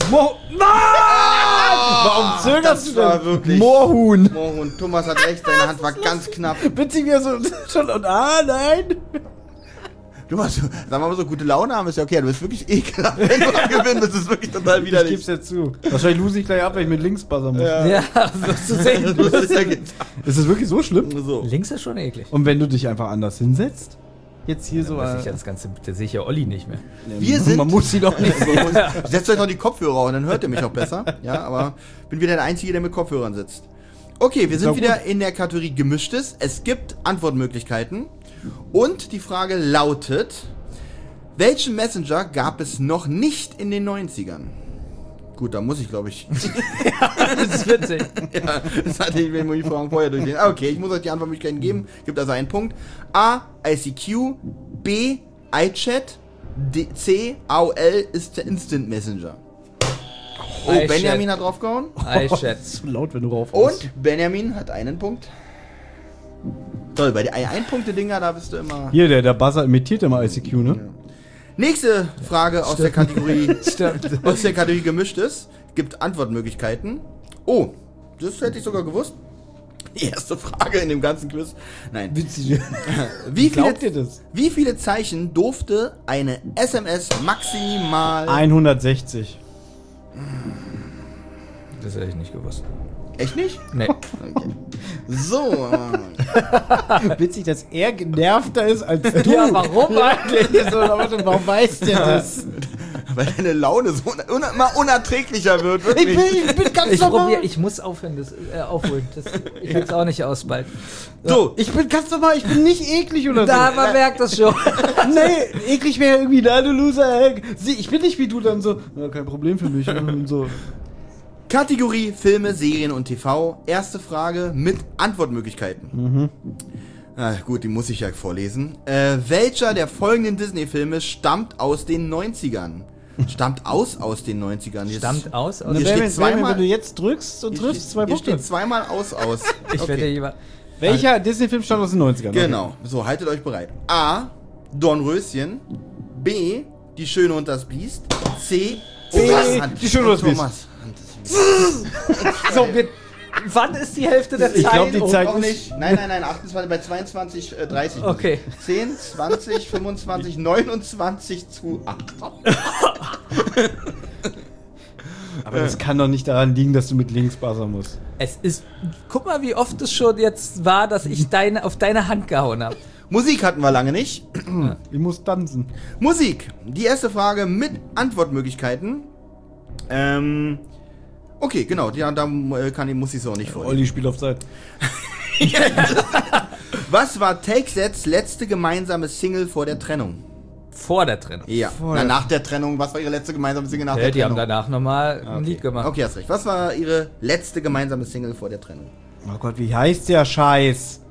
C: Warum zögerst
B: das
C: du
B: war
C: denn?
B: wirklich-
C: Moorhuhn.
B: Moorhuhn, Thomas hat recht, seine Hand war ganz knapp.
C: Witzig, wie er so schon und nein.
B: Du hast, sag mal so, gute Laune haben ist ja okay, du bist wirklich ekelhaft. Wenn du am Gewinnen bist, ist es wirklich total
C: Ich
B: widerlich.
C: geb's dir zu. Wahrscheinlich lose ich gleich ab, wenn ich mit links buzzern muss.
D: Ja, wirst du sehen.
B: Du bist ja getan.
C: Ist das wirklich so schlimm?
B: So.
D: Links ist schon eklig.
C: Und wenn du dich einfach anders hinsetzt? Jetzt hier so.
D: Da sehe ich ja Olli nicht mehr.
B: Wir sind-
C: Man muss sie doch nicht sehen.
B: Setzt euch noch die Kopfhörer auf, dann hört ihr mich auch besser. Ja, aber bin wieder der Einzige, der mit Kopfhörern sitzt. Okay, wir sind
C: auch
B: wieder in der Kategorie Gemischtes. Es gibt Antwortmöglichkeiten. Und die Frage lautet: Welchen Messenger gab es noch nicht in den 90ern? Gut, da muss ich, glaube ich.
D: Das ist witzig.
B: Ja, das hatte ich mir die Fragen vorher durchlesen. Okay, ich muss euch die Antwortmöglichkeiten geben. Gibt also einen Punkt. A. ICQ. B. iChat. C. AOL ist der Instant Messenger. Oh,
D: iChat.
B: Benjamin hat draufgehauen.
D: iChat.
C: Das ist so laut, wenn du rauf
B: Und Benjamin hat einen Punkt. Toll, bei den Ein-Punkte-Dinger, da bist du immer...
C: Hier, der Buzzer imitiert immer ICQ, ne?
B: Nächste Frage aus der Kategorie...
D: Stimmt.
B: aus der Kategorie Gemischtes. Gibt Antwortmöglichkeiten. Oh, das hätte ich sogar gewusst. Die erste Frage in dem ganzen Quiz. Nein.
C: Witzig.
B: Wie viele,
C: Glaubt ihr das?
B: wie viele Zeichen durfte eine SMS maximal...
C: 160.
D: Das hätte ich nicht gewusst.
B: Echt nicht?
D: Nee.
B: Okay. So.
C: Witzig, dass er genervter ist als du.
D: Ja, warum eigentlich?
C: So, warte, warum weiß der das?
B: Weil deine Laune so immer unerträglicher wird. Wirklich.
C: Ich bin ganz
D: Ich
C: normal.
D: probiere, ich muss aufhören, das aufholen. Ich will es auch nicht ausbalten.
B: So,
C: Ich bin ganz normal, ich bin nicht eklig oder so.
D: Da, man merkt das schon.
C: Nee, eklig wäre irgendwie, da du Loser. Ich bin nicht wie du dann so. Ja, kein Problem für mich. Und so.
B: Kategorie Filme, Serien und TV. Erste Frage mit Antwortmöglichkeiten. Gut, die muss ich ja vorlesen. Welcher der folgenden Disney-Filme stammt aus den 90ern? Stammt aus den 90ern. Jetzt-
D: Stammt aus?
B: Hier
C: Wenn,
B: steht
C: wenn
B: zweimal-
C: du jetzt drückst und
B: Hier
C: triffst,
B: steht-
C: 2
B: Hier
C: Punkte.
B: steht zweimal aus.
D: Ich werde lieber.
C: Welcher Disney-Film stammt aus den 90ern?
B: Genau, so, haltet euch bereit. A. Dornröschen. B. Die Schöne und das Biest. C.
C: Die Schöne und das Biest.
B: Thomas.
D: So, wann ist die Hälfte der Zeit?
C: Ich glaub, die Zeit-
B: Auch nicht. Nein, 28, bei 22, 30.
D: Okay.
B: 10, 20, 25, 29 zu 8.
C: Aber das kann doch nicht daran liegen, dass du mit links buzzern musst.
D: Es ist. Guck mal, wie oft es schon jetzt war, dass ich auf deine Hand gehauen habe.
B: Musik hatten wir lange nicht.
C: Ich muss tanzen.
B: Musik. Die erste Frage mit Antwortmöglichkeiten. Okay, genau, muss ich so nicht vorlesen.
C: Olli spielt auf Zeit.
B: Was war Take-Sets letzte gemeinsame Single vor der Trennung?
D: Vor der Trennung.
B: Ja, nach der Trennung. Was war ihre letzte gemeinsame Single nach
D: Ja,
B: der
D: die haben
B: Trennung?
D: danach nochmal ein Lied gemacht.
B: Okay, hast recht. Was war ihre letzte gemeinsame Single vor der Trennung?
C: Oh Gott, wie heißt der Scheiß?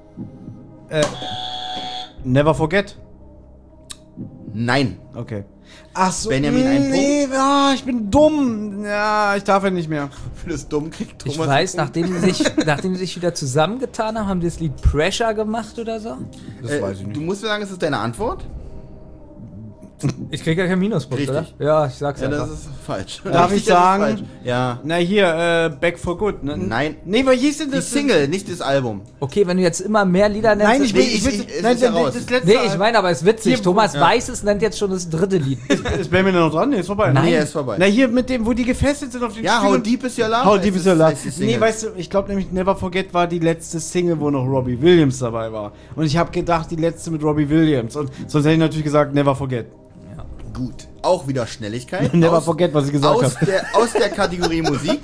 C: Never Forget.
B: Nein.
C: Okay. Ach so.
B: Benjamin, ein
C: nee, ich bin dumm. Ja, ich darf ja nicht mehr.
B: Für das dumm kriegt Thomas.
D: Ich weiß,
B: einen
D: nachdem sie sich wieder zusammengetan haben die das Lied Pressure gemacht oder so.
C: Das weiß ich nicht.
B: Du musst mir sagen, ist das deine Antwort?
D: Ich krieg ja keinen Minuspunkt,
B: Richtig.
D: oder? Ja, ich sag's
B: Ja,
D: einfach.
B: das ist falsch.
C: Darf
B: Richtig,
C: ich
B: das ist
C: sagen?
B: falsch. Ja.
C: Na hier, Back for Good. Ne?
B: Nein.
C: Nee, weil hieß denn
B: Die
C: das?
B: Single, nicht das Album.
D: Okay, wenn du jetzt immer mehr Lieder nennst.
C: Nein, ich will,
B: Nee,
C: ich will,
B: es
C: nein,
B: ist ja raus.
C: das letzte.
D: Nee, ich meine, aber es ist witzig.
C: Hier,
D: Thomas
B: ja.
D: Weißes nennt jetzt schon das dritte Lied.
C: Ist Benjamin noch dran? Nee, ist vorbei.
D: Nein.
B: Nee, er ist vorbei.
C: Na hier mit dem, wo die gefesselt sind auf den
B: Ja,
C: Stühlen.
B: How Deep Is Your Love?
C: How Deep Is Your Love.
B: heißt die Single.
C: Nee, weißt du, ich glaube nämlich Never Forget war die letzte Single, wo noch Robbie Williams dabei war. Und ich habe gedacht, die letzte mit Robbie Williams. Und sonst hätte ich natürlich gesagt, Never Forget.
B: Gut. Auch wieder Schnelligkeit.
C: Never Forget, was ich gesagt habe.
B: Aus der Kategorie Musik.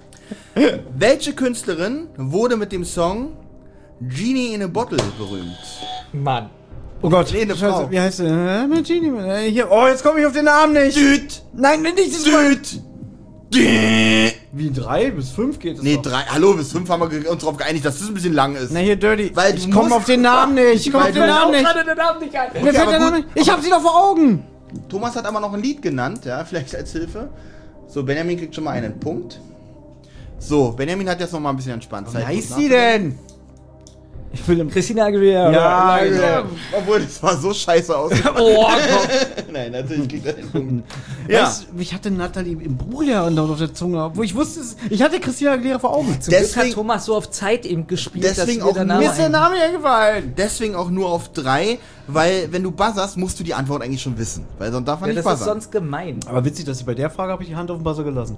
B: Welche Künstlerin wurde mit dem Song Genie in a Bottle berühmt?
D: Mann.
C: Oh Gott,
B: Nee, eine Frau.
C: wie heißt der? Hier. Oh, jetzt komme ich auf den Namen nicht.
B: Düt!
C: Nein, nicht das
B: Düt! Düt!
C: Wie 3 bis 5 geht es
B: Nee,
C: doch.
B: 3. Hallo, bis 5 haben wir uns darauf geeinigt, dass das ein bisschen lang ist.
C: Na hier, Dirty.
B: Weil
C: ich
B: du
C: komme
B: musst-
C: auf den Namen nicht. Ich komme
B: Weil
C: auf den
B: du-
C: Namen nicht.
D: Gerade den Namen nicht ein.
C: Mir fällt
B: aber
C: der Name
B: gut.
C: nicht. Ich habe sie doch vor Augen.
B: Thomas hat aber noch ein Lied genannt, ja, vielleicht als Hilfe. So, Benjamin kriegt schon mal einen Punkt. So, Benjamin hat jetzt noch mal ein bisschen entspannt.
C: Wie
B: Zeit,
C: heißt
B: kurz
C: sie denn? Ich will im
D: Christina Aguilera.
C: Ja,
B: nachzudenken. Obwohl, das war so scheiße aus.
D: Oh, komm.
B: Nein, natürlich kriegt er den Punkt. Ja,
C: Weißt du, ich hatte Natalie im Buch ja andauernd auf der Zunge, wo ich wusste, ich hatte Christina Aguilera vor Augen.
D: Zum Glück
B: Deswegen-
D: hat Thomas so auf Zeit eben gespielt,
B: Deswegen
D: dass mir
B: auch
D: der
B: nur-
D: Name
C: Mir ist der Name eingefallen.
B: deswegen auch nur auf 3, weil wenn du buzzerst, musst du die Antwort eigentlich schon wissen. Weil sonst darf man
D: Ja,
B: nicht
D: das ist
B: buzzern.
D: sonst gemein.
C: Aber witzig, dass ich bei der Frage habe ich die Hand auf den Buzzer gelassen.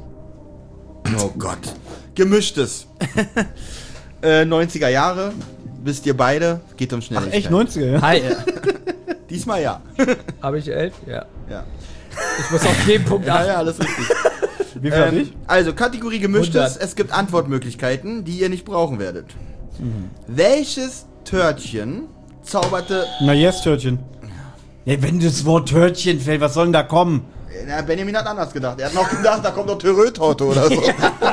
B: Oh Gott. Gemischtes. 90er Jahre, wisst ihr beide, geht um
C: Ach,
B: Schnelligkeit.
C: echt 90er, ja?
D: Hi.
B: Diesmal ja.
D: Habe ich 11? Ja.
B: Ja,
D: Ich muss auf jeden Punkt
B: ja,
D: achten.
B: ja, alles richtig.
C: Wie viel hatte ich?
B: Also, Kategorie Gemischtes.
D: 100.
B: Es gibt Antwortmöglichkeiten, die ihr nicht brauchen werdet.
C: Mhm.
B: Welches Törtchen zauberte...
C: Na, yes, Törtchen. Ja, wenn das Wort Törtchen fällt, was soll denn da kommen?
B: Na, Benjamin hat anders gedacht. Er hat noch gedacht, da kommt noch Törötorte oder so.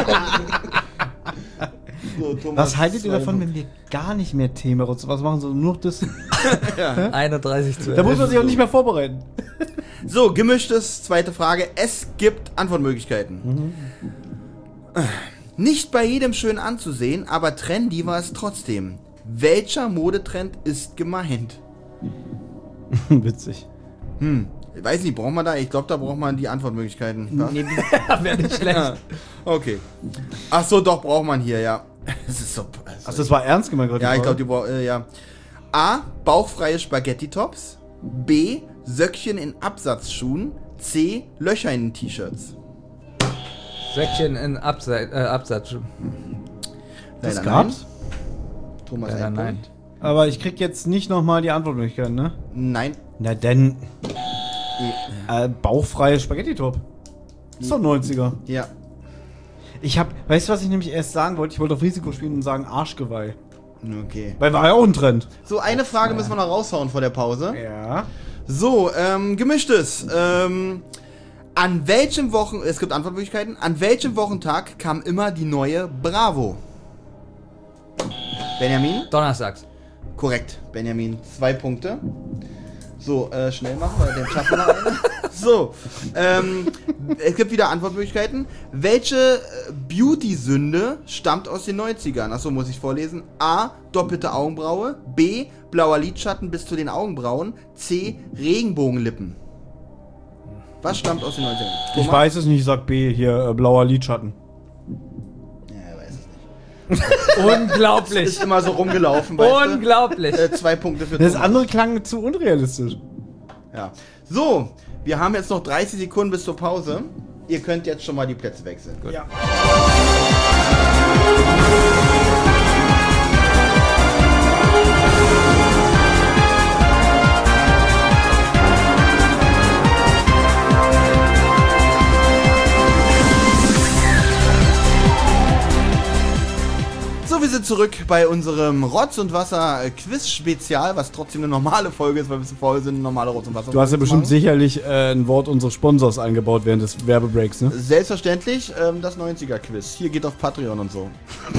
B: So, Thomas,
C: Was haltet ihr davon,
B: 2
C: wenn wir gar nicht mehr Themen oder was machen, sondern nur noch das?
D: 31 zu 11.
C: Da muss man sich auch nicht mehr vorbereiten.
B: So, Gemischtes, zweite Frage. Es gibt Antwortmöglichkeiten. Nicht bei jedem schön anzusehen, aber trendy war es trotzdem. Welcher Modetrend ist gemeint?
C: Witzig.
B: Ich weiß nicht, braucht man da? Ich glaube, da braucht man die Antwortmöglichkeiten.
D: Nee, wäre nicht schlecht.
B: Ja. Okay. Ach so, doch, braucht man hier, ja. Das ist so...
C: Achso, das war ernst gemeint gerade.
B: Ja, ich glaube, die braucht... ja. A. Bauchfreie Spaghetti-Tops. B. Söckchen in Absatzschuhen. C. Löcher in den T-Shirts.
D: Söckchen in Absatz.
C: Das
B: Leider
C: gab's?
B: nein. Thomas,
D: Leider
B: ein
D: nein.
B: Punkt.
C: Aber ich krieg jetzt nicht nochmal die Antwortmöglichkeiten, ne?
B: Nein.
C: Na denn. Bauchfreie Spaghetti-Top. Ist doch 90er.
B: Ja.
C: Weißt du, was ich nämlich erst sagen wollte? Ich wollte auf Risiko spielen und sagen Arschgeweih.
B: Okay.
C: Weil war ja auch ein Trend.
B: So, eine Frage müssen wir noch raushauen vor der Pause.
C: Ja.
B: So, gemischtes. An welchem es gibt Antwortmöglichkeiten. An welchem Wochentag kam immer die neue Bravo? Benjamin?
D: Donnerstags.
B: Korrekt, Benjamin. 2 Punkte. So, schnell machen, weil den schaffen wir noch eine. So, es gibt wieder Antwortmöglichkeiten. Welche Beauty-Sünde stammt aus den 90ern? Achso, muss ich vorlesen. A. Doppelte Augenbraue. B. Blauer Lidschatten bis zu den Augenbrauen. C. Regenbogenlippen. Was stammt aus den 90ern?
C: Ich weiß es nicht, ich sag B, hier blauer Lidschatten.
B: Ja, er weiß es nicht.
D: Unglaublich.
B: Ist immer so rumgelaufen, weißt du?
D: Unglaublich.
B: 2 Punkte für
C: Das
B: Thomas.
C: andere klang zu unrealistisch.
B: Ja. So, wir haben jetzt noch 30 Sekunden bis zur Pause. Ihr könnt jetzt schon mal die Plätze wechseln.
C: Ja.
B: So, wir sind zurück bei unserem Rotz- und Wasser-Quiz-Spezial, was trotzdem eine normale Folge ist, weil wir so faul sind, eine normale Rotz- und Wasser.
C: Du hast ja bestimmt sicherlich ein Wort unseres Sponsors eingebaut während des Werbebreaks, ne?
B: Selbstverständlich, das 90er-Quiz. Hier geht auf Patreon und so.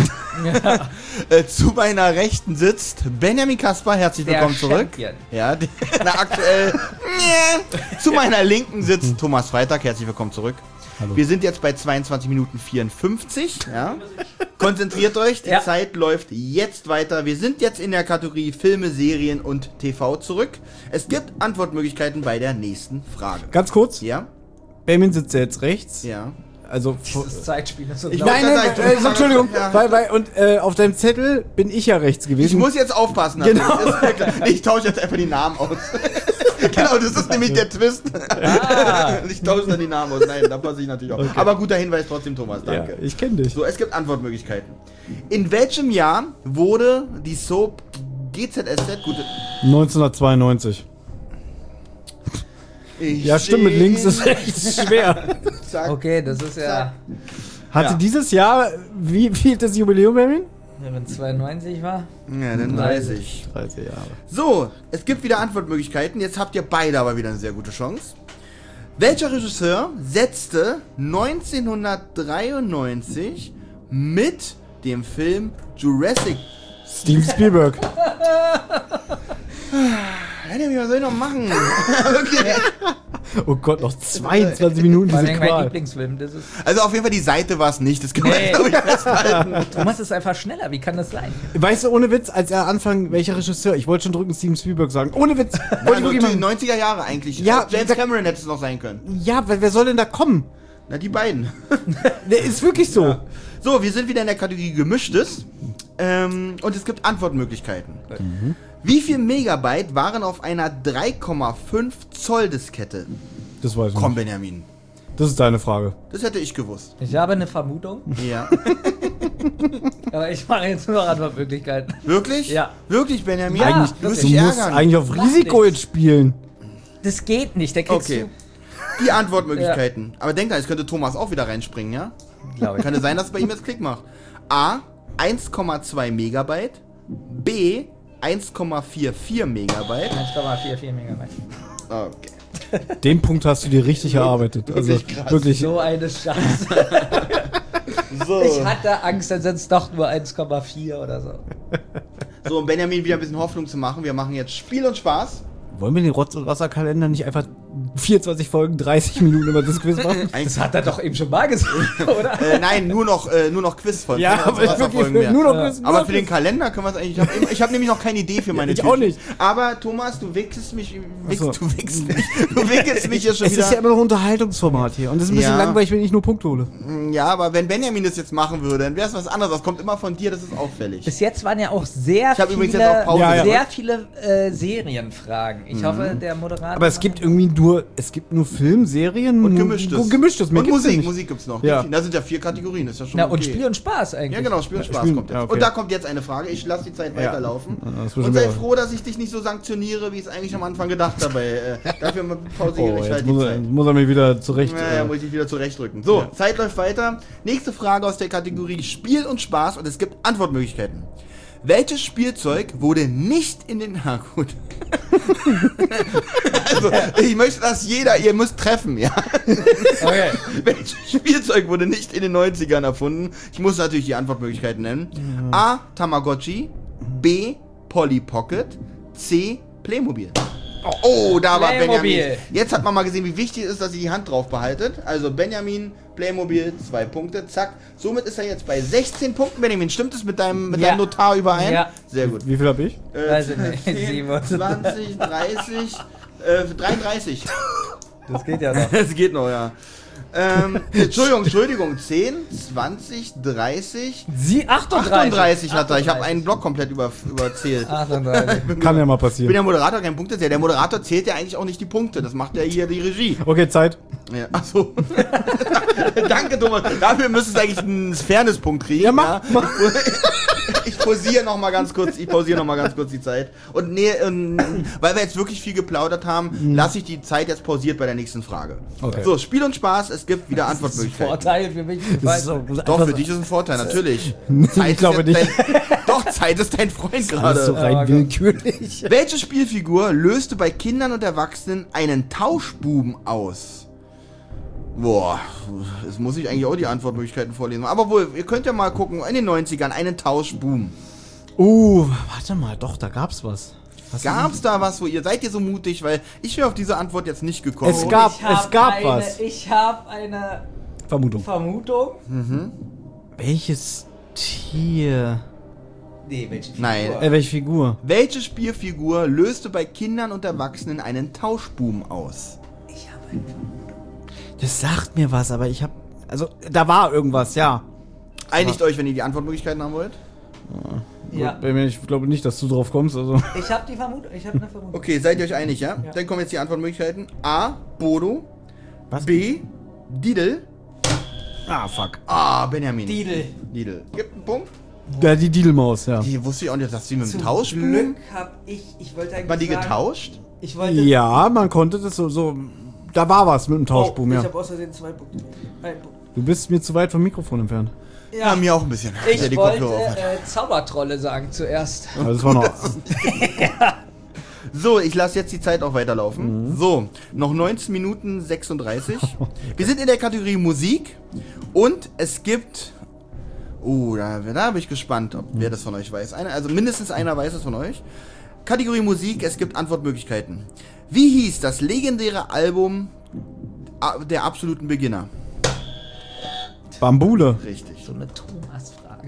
B: Zu meiner Rechten sitzt Benjamin Kasper, herzlich
D: Der
B: willkommen zurück.
D: Champion.
B: Ja, aktuell. Zu meiner Linken sitzt Thomas Freitag, herzlich willkommen zurück.
C: Hallo.
B: Wir sind jetzt bei 22 Minuten 54. Ja. Konzentriert euch, die
D: Ja.
B: Zeit läuft jetzt weiter. Wir sind jetzt in der Kategorie Filme, Serien und TV zurück. Es gibt Antwortmöglichkeiten bei der nächsten Frage.
C: Ganz kurz,
B: Ja?
C: Benjamin sitzt jetzt rechts.
B: Ja.
C: Also.
D: Das Zeitspiel ist so
B: Ich
D: unglaublich.
B: wollte
C: Nein,
B: gerade sagen,
C: Entschuldigung.
B: Ja.
C: Und auf deinem Zettel bin ich ja rechts gewesen.
B: Ich muss jetzt aufpassen.
C: Genau.
B: natürlich. Ist mir klar. Ich tausche jetzt einfach die Namen aus. Genau, das ist nämlich der Twist. Ich tausche dann die Namen aus. Nein, da passe ich natürlich auf.
C: Okay.
B: Aber guter Hinweis trotzdem, Thomas.
C: Ja,
B: Danke.
C: ich kenne dich.
B: So, es gibt Antwortmöglichkeiten. In welchem Jahr wurde die Soap GZSZ, gute...
C: 1992. Ja, stimmt, mit links ist echt schwer.
B: Zack.
D: Okay, das ist ja.
C: Hatte
B: Ja.
C: dieses Jahr, wie viel das Jubiläum, Benjamin?
D: Wenn 92 war.
B: Ja, dann 30.
C: 30 Jahre.
B: So, es gibt wieder Antwortmöglichkeiten. Jetzt habt ihr beide aber wieder eine sehr gute Chance. Welcher Regisseur setzte 1993 mit dem Film Jurassic...
C: Steven Spielberg.
B: Was soll ich noch machen? Wirklich.
C: Oh Gott, noch 22 Minuten
D: Vor
C: diese
D: allem mein
C: Qual.
D: Lieblingsfilm. Das ist,
B: Also auf jeden Fall die Seite war es nicht. Das kann man,
D: Nee.
B: glaube ich, festhalten.
D: Thomas ist einfach schneller. Wie kann das sein?
C: Weißt du, ohne Witz, als er anfang, welcher Regisseur? Ich wollte schon drücken Steven Spielberg sagen. Ohne Witz. Wollte ich
B: Also
C: wirklich
B: die
C: machen.
B: 90er Jahre eigentlich.
C: Ja,
B: James
C: da-
B: Cameron hätte es noch sein können.
C: Ja, wer soll denn da kommen?
B: Na, die beiden.
C: Der ist wirklich so.
B: So, wir sind wieder in der Kategorie Gemischtes. Und es gibt Antwortmöglichkeiten. Wie viel Megabyte waren auf einer 3,5 Zoll Diskette?
C: Das weiß ich
B: Komm,
C: nicht.
B: Benjamin.
C: Das ist deine Frage.
B: Das hätte ich gewusst.
D: Ich habe eine Vermutung,
B: Ja.
D: aber ich mache jetzt nur Antwortmöglichkeiten.
B: Wirklich?
D: Ja.
B: Wirklich, Benjamin?
D: Ja,
C: Eigentlich,
B: du musst
C: du
B: dich
C: musst
B: ärgern.
C: eigentlich auf
D: Mach
C: Risiko
D: nichts.
C: jetzt spielen.
D: Das geht nicht. Der kriegst
B: Okay. Die Antwortmöglichkeiten. Aber denk dran, jetzt könnte Thomas auch wieder reinspringen, ja?
D: du, glaube ich.
B: Kann es sein, dass es bei ihm jetzt Klick macht? A. 1,2 Megabyte. B. 1,44 Megabyte.
D: 1,44 Megabyte.
B: Okay.
C: Den Punkt hast du dir richtig erarbeitet. Also
B: Wirklich krass.
C: wirklich.
D: So eine Scheiße.
B: So.
D: Ich hatte Angst, dann sind es doch nur 1,4 oder so.
B: So, um Benjamin wieder ein bisschen Hoffnung zu machen, wir machen jetzt Spiel und Spaß.
C: Wollen wir den Rotz- und Wasserkalender nicht einfach 24 Folgen, 30 Minuten über das Quiz machen.
D: Das hat er doch eben schon mal gesagt, oder?
B: Nein, nur noch Quizfolgen.
C: Ja, aber ich wirklich nur noch Quiz.
B: Aber für den Kalender können wir es eigentlich. Ich habe nämlich noch keine Idee für meine
C: Ich auch nicht.
B: Aber Thomas, du wickelst mich.
C: so.
B: Du wickelst mich hier schon
C: Es
B: wieder.
C: ist ja immer noch ein Unterhaltungsformat hier. Und es ist ein bisschen
B: Ja.
C: langweilig, wenn ich nur Punkte hole.
B: Ja, aber wenn Benjamin das jetzt machen würde, dann wäre es was anderes. Das kommt immer von dir, das ist auffällig.
D: Bis jetzt waren ja auch sehr
B: Ich hab übrigens jetzt auf Pause
C: Ja,
D: sehr viele Serienfragen. Ich hoffe, der Moderator...
C: Aber es gibt irgendwie nur Film, Serien
B: Und gemischtes.
C: Gemischtes. Mehr
B: Und
C: gibt's ja
B: Musik.
C: nicht.
B: Musik gibt's noch.
C: Ja.
B: Da sind ja 4 Kategorien. Das ist ja schon
D: Na,
B: okay.
D: und Spiel und Spaß eigentlich.
B: Ja, genau, Spiel und Spaß
C: Spiel-
B: kommt jetzt.
C: ja, okay.
B: Und da kommt jetzt eine Frage. Ich lasse die Zeit weiterlaufen.
C: das wird
B: Und
C: schon
B: sei
C: wieder-
B: froh, dass ich dich nicht so sanktioniere, wie ich es eigentlich am Anfang gedacht habe. Dafür pausiere ich
C: jetzt
B: halt die
C: muss,
B: Zeit.
C: muss er mich wieder zurecht.
B: Ja, muss ich dich wieder zurechtrücken. So, Zeit läuft weiter. Nächste Frage aus der Kategorie Spiel und Spaß und es gibt Antwortmöglichkeiten. Welches Spielzeug wurde nicht in den... Na gut. Also, ich möchte, dass ihr müsst treffen, ja.
D: Okay.
B: Welches Spielzeug wurde nicht in den 90ern erfunden? Ich muss natürlich die Antwortmöglichkeiten nennen. A. Tamagotchi. B. Polly Pocket. C. Playmobil. Oh, da war
D: Playmobil.
B: Benjamin. Jetzt hat man mal gesehen, wie wichtig es ist, dass ihr die Hand drauf behaltet. Also Benjamin, Playmobil, 2 Punkte, zack. Somit ist er jetzt bei 16 Punkten. Benjamin, stimmt es mit deinem
D: Ja.
B: Notar überein?
D: Ja.
B: Sehr gut.
C: Wie viel hab ich?
D: Weiß ich nicht.
B: 10, 20, 30, 33.
D: Das geht ja noch.
B: Das geht noch, ja. Entschuldigung, 10, 20, 30,
D: Sie 38.
B: 38 hat er. Ich habe einen Block komplett überzählt.
D: 38.
C: Kann ja mal
B: Ich bin
C: passieren.
B: der Moderator, kein Punktezähler. Der Moderator zählt ja eigentlich auch nicht die Punkte. Das macht ja hier die Regie.
C: Okay, Zeit.
B: Ja, achso. Danke, Thomas. Dafür müsstest du eigentlich einen Fairness-Punkt kriegen.
C: Ja, mach.
B: Ich pausiere noch mal ganz kurz die Zeit. Und nee, weil wir jetzt wirklich viel geplaudert haben, lasse ich die Zeit jetzt pausiert bei der nächsten Frage.
C: Okay.
B: So, Spiel und Spaß, es gibt wieder
D: Das ist ein
B: Antwortmöglichkeiten.
D: Vorteil für mich.
C: Das ist so-
B: Doch, für dich ist ein Vorteil, natürlich. Zeit
C: glaube
B: ist jetzt
C: nicht.
B: Doch, Zeit ist dein Freund
C: Das ist so
B: gerade.
C: rein
D: Aber-
C: willkürlich.
B: Welche Spielfigur löste bei Kindern und Erwachsenen einen Tauschbuben aus? Boah, jetzt muss ich eigentlich auch die Antwortmöglichkeiten vorlesen. Aber wohl, ihr könnt ja mal gucken, in den 90ern, einen Tauschbuben.
C: Warte mal, doch, da gab's was.
B: Gab's da was, seid ihr so mutig? Weil ich wäre auf diese Antwort jetzt nicht gekommen.
C: Es gab was.
D: Ich habe eine
C: Vermutung.
D: Vermutung.
C: Welches Tier?
D: Nee, welche Figur?
B: Nein.
C: Welche Figur?
B: Welche Spielfigur löste bei Kindern und Erwachsenen einen Tauschbuben aus?
D: Ich habe eine
C: Das sagt mir was, aber ich hab. Also, da war irgendwas, ja.
B: Einigt euch, wenn ihr die Antwortmöglichkeiten haben wollt.
D: Ja.
C: Ich glaube nicht, dass du drauf kommst. Also.
D: Ich habe die Vermutung. Ich habe eine Vermutung.
B: Okay, seid ihr euch einig, ja? Dann kommen jetzt die Antwortmöglichkeiten. A. Bodo.
C: Was?
B: B. Didel.
C: Ah, fuck.
B: A. Benjamin.
D: Didel.
B: Didel. Gibt einen Punkt?
C: Ja, die Didelmaus, ja.
B: Die wusste ich auch nicht, dass sie mit dem
D: Zum
B: Tauschbuben...
D: Glück habe ich wollte eigentlich
B: Hat man die
D: sagen,
B: getauscht?
D: Ich wollte...
C: Ja, man konnte das so. Da war was mit dem Tauschbuben,
D: Ich
C: ja.
D: habe aus Versehen 2 Punkte. Ein Punkt.
C: Du bist mir zu weit vom Mikrofon entfernt.
B: Ja, mir auch ein bisschen.
D: Ich
B: Der die
D: wollte
B: Kopfhörer auf hat.
D: Zaubertrolle sagen zuerst.
C: Also das war noch.
B: So, ich lasse jetzt die Zeit auch weiterlaufen. So, noch 19 Minuten 36. Wir sind in der Kategorie Musik und es gibt... da bin ich gespannt, wer das von euch weiß. Also mindestens einer weiß es von euch. Kategorie Musik, es gibt Antwortmöglichkeiten. Wie hieß das legendäre Album der absoluten Beginner?
C: Bambule.
B: Richtig.
D: So eine Thomas-Frage.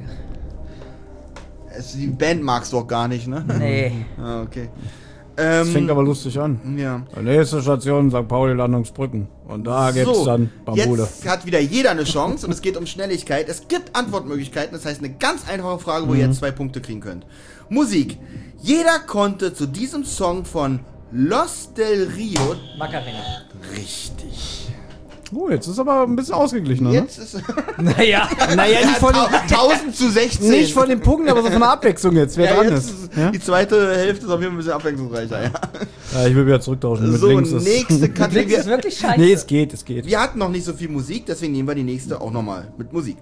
B: Die Band magst du auch gar nicht, ne?
D: Nee.
B: Ah, okay.
C: Das fängt aber lustig an.
B: Ja.
C: Nächste Station, St. Pauli, Landungsbrücken. Und da gibt's dann Bambule.
B: Jetzt hat wieder jeder eine Chance und es geht um Schnelligkeit. Es gibt Antwortmöglichkeiten, das heißt eine ganz einfache Frage, wo ihr jetzt 2 Punkte kriegen könnt. Musik. Jeder konnte zu diesem Song von Los del Rio...
D: Macarena.
B: Richtig.
C: Jetzt ist aber ein bisschen ausgeglichener, ne?
B: Jetzt ist...
D: Naja.
C: Naja, nicht von,
B: 1000 zu 16.
C: nicht von den Punkten, aber so von der Abwechslung jetzt, wer
B: Ja,
C: dran
B: jetzt
C: ist.
B: Die zweite Hälfte ist auf jeden Fall ein bisschen abwechslungsreicher. Ja.
C: Ja, ich will wieder zurücktauschen. Mit
B: So,
C: links ist-
B: nächste
D: Das ist
B: Kategorie.
D: wirklich scheiße.
C: Nee, es geht.
B: Wir hatten noch nicht so viel Musik, deswegen nehmen wir die nächste auch nochmal mit Musik.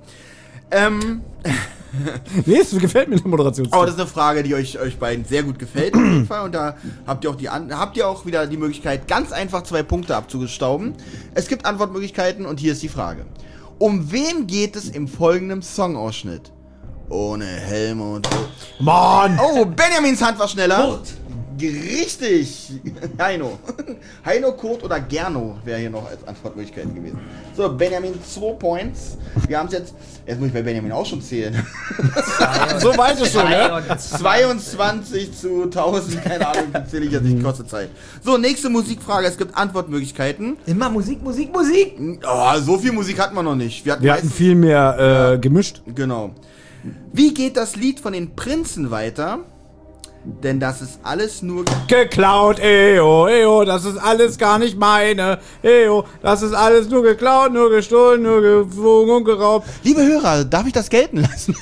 C: Nee, es gefällt mir die Moderation.
B: Aber das ist eine Frage, die euch beiden sehr gut gefällt auf jeden Fall. Und da habt ihr auch wieder die Möglichkeit, ganz einfach 2 Punkte abzustauben. Es gibt Antwortmöglichkeiten und hier ist die Frage. Um wen geht es im folgenden Songausschnitt? Ohne Helme und...
C: Mann!
B: Oh, Benjamins Hand war schneller.
D: Kurt.
B: Richtig. Heino. Heino, Kurt oder Gerno wäre hier noch als Antwortmöglichkeit gewesen. So, Benjamin 2 Points. Wir haben es jetzt muss ich bei Benjamin auch schon zählen.
C: So weit ist schon, ne?
B: 22 zu 1000, keine Ahnung, wie zähle ich jetzt nicht, kostet Zeit. So, nächste Musikfrage, es gibt Antwortmöglichkeiten.
D: Immer Musik.
B: Oh, so viel Musik hatten wir noch nicht. Wir hatten
C: Wir hatten viel mehr gemischt.
B: Genau. Wie geht das Lied von den Prinzen weiter? Denn das ist alles nur...
C: Geklaut, eo, das ist alles gar nicht meine. Eo, das ist alles nur geklaut, nur gestohlen, nur geflogen und geraubt.
B: Liebe Hörer, darf ich das gelten lassen?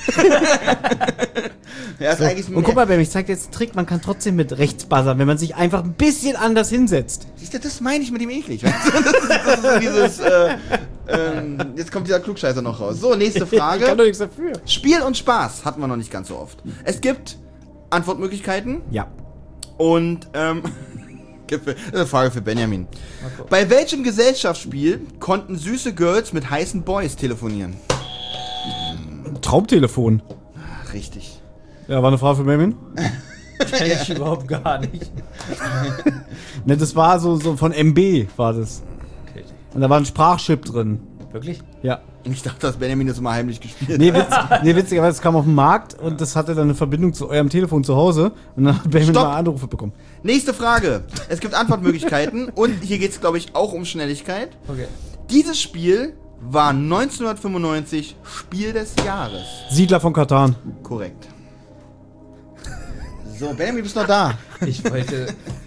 B: Ja, ist eigentlich
C: Und guck mal, Baby, ich zeig dir jetzt einen Trick, man kann trotzdem mit rechts buzzern, wenn man sich einfach ein bisschen anders hinsetzt.
B: Siehst du, das meine ich mit dem eklig. Weißt du? Das ist so dieses... jetzt kommt dieser Klugscheißer noch raus. So, nächste Frage.
C: Ich kann doch nichts dafür.
B: Spiel und Spaß hatten wir noch nicht ganz so oft. Es gibt Antwortmöglichkeiten
C: Ja.
B: und eine Frage für Benjamin. Bei welchem Gesellschaftsspiel konnten süße Girls mit heißen Boys telefonieren?
C: Traumtelefon.
B: Ach, richtig.
C: Ja, war eine Frage für Baby.
D: Kenn ich überhaupt gar nicht.
C: Ne, das war so von MB war das.
D: Okay.
C: Und da war ein Sprachchip drin.
D: Wirklich?
C: Ja.
B: Ich dachte, dass Benjamin das immer heimlich gespielt
C: Nee, witzigerweise, es kam auf den Markt und das hatte dann eine Verbindung zu eurem Telefon zu Hause und dann hat Benjamin
B: Stopp.
C: mal Anrufe bekommen.
B: Nächste Frage. Es gibt Antwortmöglichkeiten und hier geht es, glaube ich, auch um Schnelligkeit.
D: Okay.
B: Dieses Spiel war 1995 Spiel des Jahres.
C: Siedler von Katan.
B: Korrekt. So, Benjamin, bist du noch da?
D: Ich wollte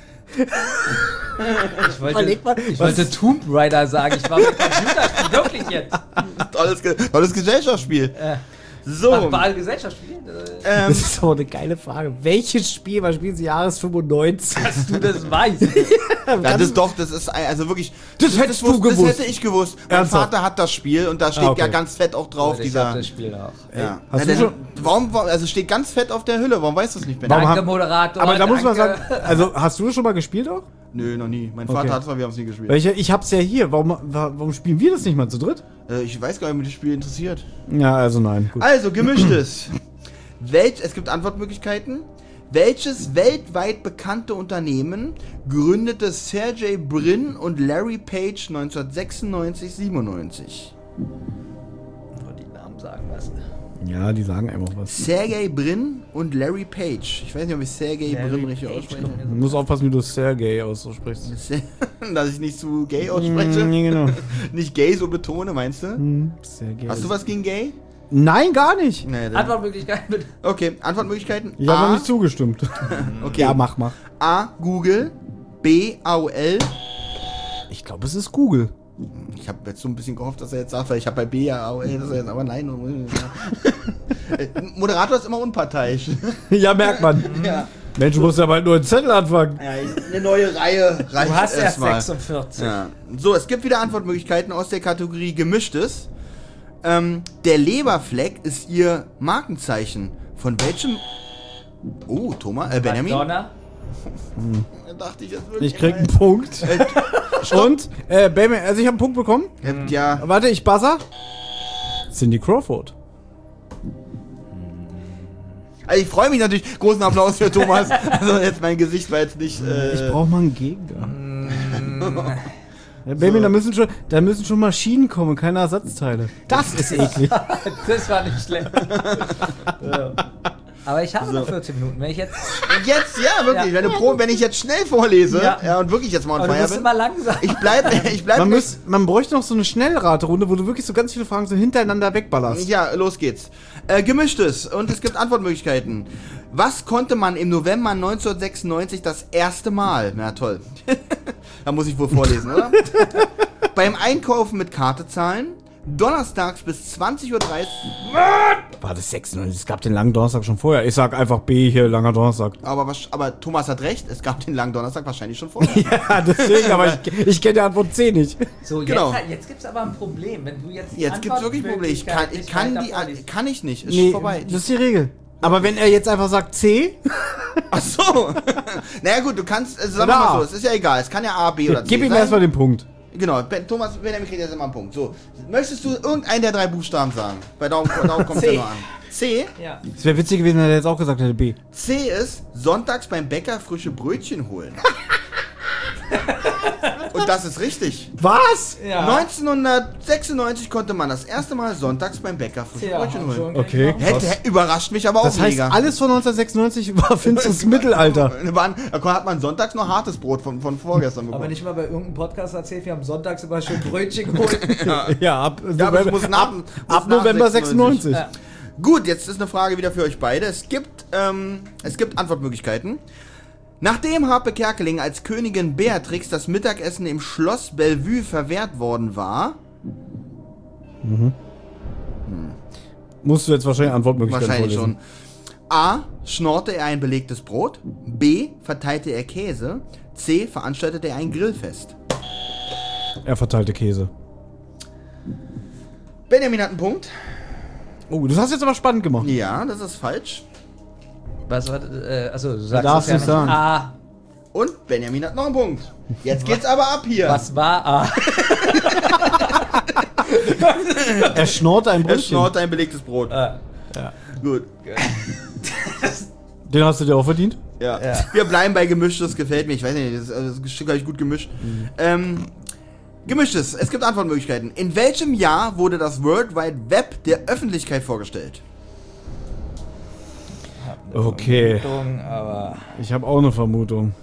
C: Überleg mal,
D: ich wollte Tomb Raider sagen. Ich war mit Computerspiel. Wirklich jetzt.
B: Tolles Gesellschaftsspiel. So.
D: Machbare Gesellschaftsspiel?
C: Das ist so eine geile Frage. Welches Spiel war Spiel des Jahres 95?
D: Dass du das weißt.
B: Ja, das ist also wirklich.
C: Das hättest du gewusst.
B: Das hätte ich gewusst. Mein
C: Ernsthaft?
B: Vater hat das Spiel und da steht
C: okay.
B: ja ganz fett auch drauf,
D: Ich
B: dieser.
D: hab das Spiel auch.
B: Ja.
C: Hast
B: Ja,
C: du schon-
B: also steht ganz fett auf der Hülle. Warum weißt du es nicht, Ben?
C: Warum
D: Danke,
C: haben-
D: Moderator.
C: Aber da muss man
D: danke.
C: sagen, also hast du das schon mal gespielt auch?
B: Nö, noch nie. Mein Vater
C: Okay.
B: hat es, aber wir haben es nie gespielt.
C: Ich hab's ja hier. Warum spielen wir das nicht mal zu dritt?
B: Ich weiß gar nicht, ob mich das Spiel interessiert.
C: Ja, also nein. Gut.
B: Also, gemischtes. Es gibt Antwortmöglichkeiten. Welches weltweit bekannte Unternehmen gründete Sergey Brin und Larry Page 1996-97?
D: Die Namen sagen was.
C: Ja, die sagen einfach was.
B: Sergey Brin und Larry Page. Ich weiß nicht, ob ich Sergey Brin richtig ausspreche.
C: Du musst aufpassen, wie du Sergey aussprichst.
B: Dass ich nicht zu gay ausspreche.
C: Nee, genau.
B: Nicht gay so betone, meinst du?
C: Sergey.
B: Hast du was gegen gay?
C: Nein, gar nicht.
B: Nee, dann.
D: Antwortmöglichkeiten bitte.
B: Okay, Antwortmöglichkeiten.
C: Ich habe
B: A.
C: noch nicht zugestimmt.
B: Okay.
C: Ja, mach.
B: A. Google. B. AOL.
C: Ich glaube, es ist Google.
B: Ich habe jetzt so ein bisschen gehofft, dass er jetzt sagt, weil ich habe bei B ja AOL, dass er jetzt, aber nein. Moderator ist immer unparteiisch.
C: Ja, merkt man.
B: Ja.
C: Mensch, du musst ja bald nur einen Zettel anfangen.
B: Ja, eine neue Reihe reicht
D: Du hast erst
B: erstmal.
D: 46.
B: Ja. So, es gibt wieder Antwortmöglichkeiten aus der Kategorie Gemischtes. Der Leberfleck ist ihr Markenzeichen. Von welchem... Oh, Thomas, Benjamin?
D: Madonna.
B: Da dachte ich jetzt wirklich...
C: Ich krieg einen Punkt. Und, Baby, also ich habe einen Punkt bekommen.
B: Ja,
C: Warte, ich buzzer. Cindy Crawford.
B: also ich freue mich natürlich. Großen Applaus für Thomas. Also jetzt mein Gesicht war jetzt nicht...
C: Ich brauche mal einen Gegner. Ja, Baby, da müssen schon Maschinen kommen, keine Ersatzteile. Das ist eklig.
D: Das war nicht schlecht. Ja. Aber ich habe noch 14 Minuten. Wenn ich jetzt.
B: Jetzt, ja, wirklich.
D: Ja.
B: Wenn ich jetzt schnell vorlese
D: Ja.
B: und wirklich jetzt mal on
D: Aber du
B: fire
D: bist
B: bin.
D: immer langsam.
B: Ich bleib
C: Man bräuchte noch so eine Schnellraterunde, wo du wirklich so ganz viele Fragen so hintereinander wegballerst.
B: Ja, los geht's. Gemischtes und es gibt Antwortmöglichkeiten. Was konnte man im November 1996 das erste Mal? Na toll. Da muss ich wohl vorlesen, oder? Beim Einkaufen mit Karte zahlen. Donnerstags bis 20:30 Uhr.
C: War das 96? Es gab den langen Donnerstag schon vorher. Ich sag einfach B hier, langer Donnerstag.
B: Aber Thomas hat recht, es gab den langen Donnerstag wahrscheinlich schon vorher.
C: Ja, deswegen, aber ich kenne die Antwort C nicht.
D: So,
B: Genau.
D: Jetzt gibt es aber ein Problem. Wenn du jetzt die
B: Jetzt gibt's wirklich Probleme. Ich kann ich nicht. Ist
C: Nee,
B: vorbei.
C: das ist die Regel. Aber wenn er jetzt einfach sagt C,
B: Ach so. Naja gut, du kannst, sag
C: Oder
B: mal
C: A.
B: so, es ist ja egal. Es kann ja A, B oder C
C: gib ihm
B: sein.
C: erstmal den Punkt.
B: Genau, Benjamin kriegt jetzt immer einen Punkt. So, möchtest du irgendeinen der drei Buchstaben sagen? Bei Daumen kommt es ja
D: C.
B: nur an. C.
D: Ja.
C: Es wäre witzig gewesen, wenn er jetzt auch gesagt hätte B.
B: C ist sonntags beim Bäcker frische Brötchen holen. Und das ist richtig.
C: Was?
D: Ja.
B: 1996 konnte man das erste Mal sonntags beim Bäcker frische Brötchen holen.
C: Okay.
B: Überrascht mich aber auch
C: Das heißt,
B: mega.
C: alles von 1996 war finsteres Mittelalter.
B: Da hat man sonntags noch hartes Brot von vorgestern bekommen.
D: Aber nicht mal bei irgendeinem Podcast erzählt, wir haben sonntags immer schön Brötchen geholt.
C: Ja, ab
B: aber es muss nach
C: November 96.
D: Ja.
B: Gut, jetzt ist eine Frage wieder für euch beide. Es gibt Antwortmöglichkeiten. Nachdem Harpe Kerkeling als Königin Beatrix das Mittagessen im Schloss Bellevue verwehrt worden war,
C: Musst du jetzt wahrscheinlich Antwortmöglichkeiten
B: wahrscheinlich
C: vorlesen.
B: schon. A. Schnorrte er ein belegtes Brot. B. Verteilte er Käse. C. Veranstaltete er ein Grillfest.
C: Er verteilte Käse.
B: Benjamin hat einen Punkt.
C: Oh, das hast du jetzt aber spannend gemacht.
B: Ja, das ist falsch.
D: Was war achso, du sagst
C: darfst
D: es ja
C: nicht sagen.
D: Ah,
B: Und Benjamin hat noch einen Punkt. Jetzt geht's aber ab hier.
D: was war A?
C: Er schnorrte ein
B: Er
C: Brötchen.
B: schnorrte ein belegtes Brot.
D: Ah.
B: Gut.
C: Den hast du dir auch verdient?
B: Ja.
D: Ja.
B: Wir bleiben bei Gemischtes, gefällt mir. Ich weiß nicht, das Stück habe ich gut gemischt. Gemischtes, es gibt Antwortmöglichkeiten. In welchem Jahr wurde das World Wide Web der Öffentlichkeit vorgestellt?
C: Okay.
D: Aber
C: Ich habe auch eine Vermutung.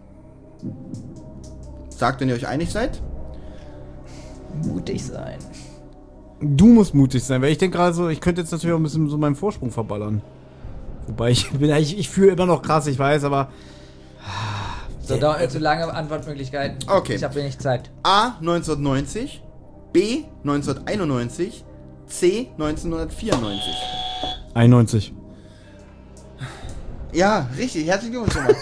B: Sagt, wenn ihr euch einig seid.
D: mutig sein.
C: Du musst mutig sein, weil ich denke gerade so, ich könnte jetzt natürlich auch ein bisschen so meinen Vorsprung verballern. Wobei ich fühle immer noch krass, ich weiß, aber.
D: So, dauert zu lange Antwortmöglichkeiten.
B: Okay.
D: Ich habe wenig Zeit.
B: A. 1990, B. 1991, C. 1994.
C: 91.
B: Ja, richtig. Herzlichen Glückwunsch, Thomas.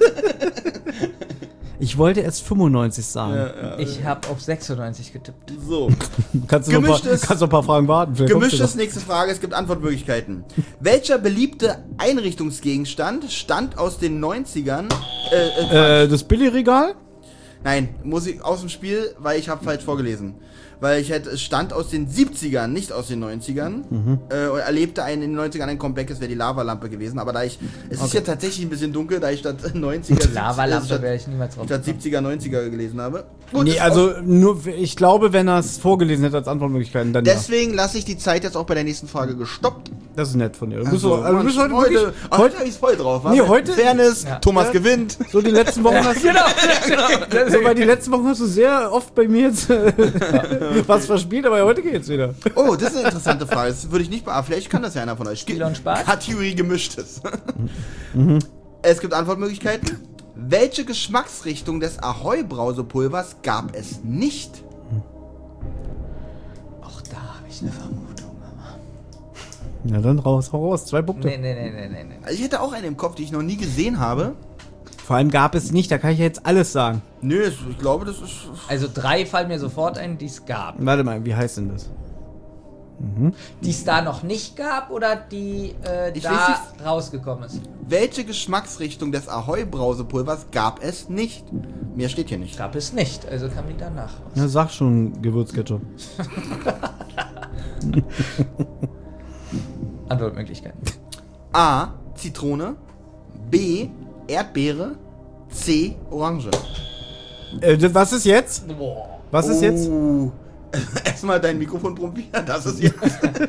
C: Ich wollte erst 95 sagen.
D: Ich habe auf 96 getippt.
B: So.
C: Kannst du noch
B: Gemischtes-
C: ein paar Fragen warten? Vielleicht kommst du
B: Gemischtes,
C: noch.
B: nächste Frage, es gibt Antwortmöglichkeiten. Welcher beliebte Einrichtungsgegenstand stammt aus den 90ern?
C: Das Billigregal?
B: Nein, muss ich aus dem Spiel, weil ich habe falsch vorgelesen. Weil es stand aus den 70ern, nicht aus den 90ern. Und erlebte in den 90ern ein Comeback, es wäre die Lavalampe gewesen. Aber es ist ja tatsächlich ein bisschen dunkel, da ich statt 90er
D: Lavalampe wäre ich niemals drauf.
B: statt 70er, 90er gelesen habe. Gut,
C: Nee,
B: ist
C: also nur, ich glaube, wenn er es vorgelesen hätte als Antwortmöglichkeiten, dann
B: deswegen lasse ich die Zeit jetzt auch bei der nächsten Frage gestoppt.
C: ja. Das ist nett von dir. Du
B: Also,
C: du bist heute
B: heute
C: wirklich-
B: habe ich es voll drauf. wa?
C: Nee, heute-
B: Fairness,
D: Ja.
B: Thomas
C: Ja.
B: gewinnt.
C: so die letzten Wochen hast du.
D: Genau.
C: So, weil die letzten Wochen hast du sehr oft bei mir jetzt was verspielt, aber heute geht's wieder.
B: Oh, das ist eine interessante Frage. Das würde ich nicht beantworten. Vielleicht kann das ja einer von euch.
D: Spiel und Spaß?
B: Kategorie Gemischtes. Es gibt Antwortmöglichkeiten. Welche Geschmacksrichtung des Ahoi-Brausepulvers gab es nicht?
D: Auch da habe ich eine Vermutung.
C: Na dann hau raus. 2 Punkte.
D: Nee.
B: Also ich hätte auch eine im Kopf, die ich noch nie gesehen habe.
C: Vor allem gab es nicht, da kann ich ja jetzt alles sagen.
B: Nö, ich glaube, das ist...
D: Also 3 fallen mir sofort ein, die es gab.
C: Warte mal, wie heißt denn das?
D: Die es da noch nicht gab oder die
B: Ich
D: da
B: lese
D: rausgekommen ist?
B: Welche Geschmacksrichtung des Ahoi-Brausepulvers gab es nicht? Mehr steht hier nicht.
D: Gab es nicht, also kam die danach raus.
C: Ja, sag schon Gewürzketchup.
D: Antwortmöglichkeiten.
B: A. Zitrone. B. Erdbeere. C. Orange.
C: Was ist jetzt?
D: Boah.
C: Was ist jetzt?
B: Oh. Erstmal dein Mikrofon probieren, das ist jetzt.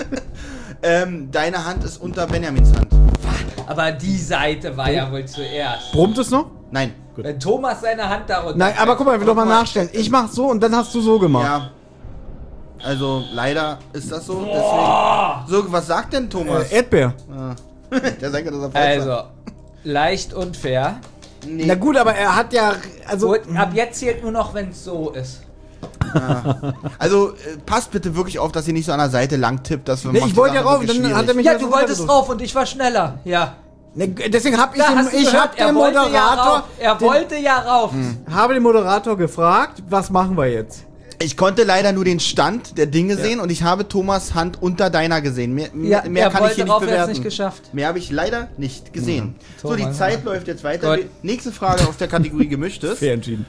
B: Deine Hand ist unter Benjamins Hand.
D: Aber die Seite war ja wohl zuerst.
C: Brummt es noch?
B: Nein.
D: Wenn Thomas seine Hand darunter...
C: Nein, aber guck mal, ich will doch mal nachstellen. Ich mach so und dann hast du so gemacht.
B: Ja. Also, leider ist das so. Deswegen. So, was sagt denn Thomas?
C: Erdbeer.
B: Der sagt ja, dass er falsch
D: Also, leicht unfair.
B: Nee.
C: Na gut, aber er hat ja, also
D: Und ab jetzt zählt nur noch, wenn es so ist.
B: Also, passt bitte wirklich auf, dass ihr nicht so an der Seite lang tippt. Dass wir
C: Nee, ich wollte ja rauf, dann hat er mich
D: Ja,
C: ja
D: du
C: so
D: wolltest
C: runtergedrückt.
D: drauf und ich war schneller. Ja.
C: Ne, deswegen hab ich
D: Da
C: den,
D: hast du
C: ich
D: gehört,
C: hab den
D: er wollte ja
C: Moderator,
D: rauf. Er wollte ja rauf.
C: habe den Moderator gefragt, was machen wir jetzt?
B: Ich konnte leider nur den Stand der Dinge sehen und ich habe Thomas Hand unter deiner gesehen. Mehr
D: er
B: kann ich hier nicht
D: rauf, er hat's
B: bewerten.
D: nicht geschafft.
B: Mehr habe ich leider nicht gesehen. So, die
D: Thomas,
B: Zeit
D: ja.
B: läuft jetzt weiter.
D: Gut.
B: Nächste Frage aus der Kategorie Gemischtes.
C: Fair entschieden.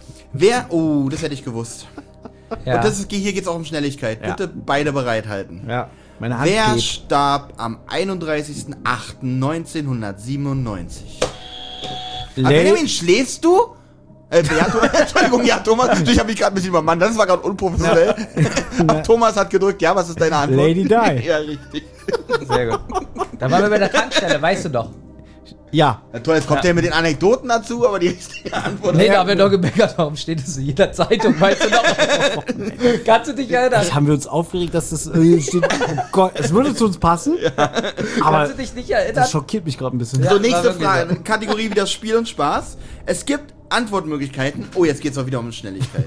B: Oh, das hätte ich gewusst.
D: Ja.
B: Und hier geht es auch um Schnelligkeit.
C: Ja.
B: Bitte beide bereithalten.
C: Ja. Meine Hand
B: Wer
C: geht.
B: starb am 31.08.1997?
C: Lady-
B: Benjamin, schläfst du? Entschuldigung, ja, Thomas, ich habe mich gerade ein bisschen übermannt, das war gerade unprofessionell. Thomas hat gedrückt, ja, was ist deine Antwort?
C: Lady Di.
B: Ja, richtig.
D: Sehr gut. Da waren wir bei der Tankstelle, weißt du doch.
C: Ja.
B: Ja, toll, jetzt kommt der mit den Anekdoten dazu, aber die richtige Antwort
D: Nee, da haben wir doch gemeckert, warum steht es in jeder Zeitung, weißt du doch. Kannst du dich erinnern?
C: Das haben wir uns aufgeregt, dass das steht. Oh Gott, es würde zu uns passen. Aber
D: Kannst du dich nicht erinnern?
C: das schockiert mich gerade ein bisschen.
B: So,
D: war
B: nächste
D: wirklich
B: Frage. Kategorie wieder Spiel und Spaß. Es gibt Antwortmöglichkeiten. Oh, jetzt geht's auch wieder um Schnelligkeit.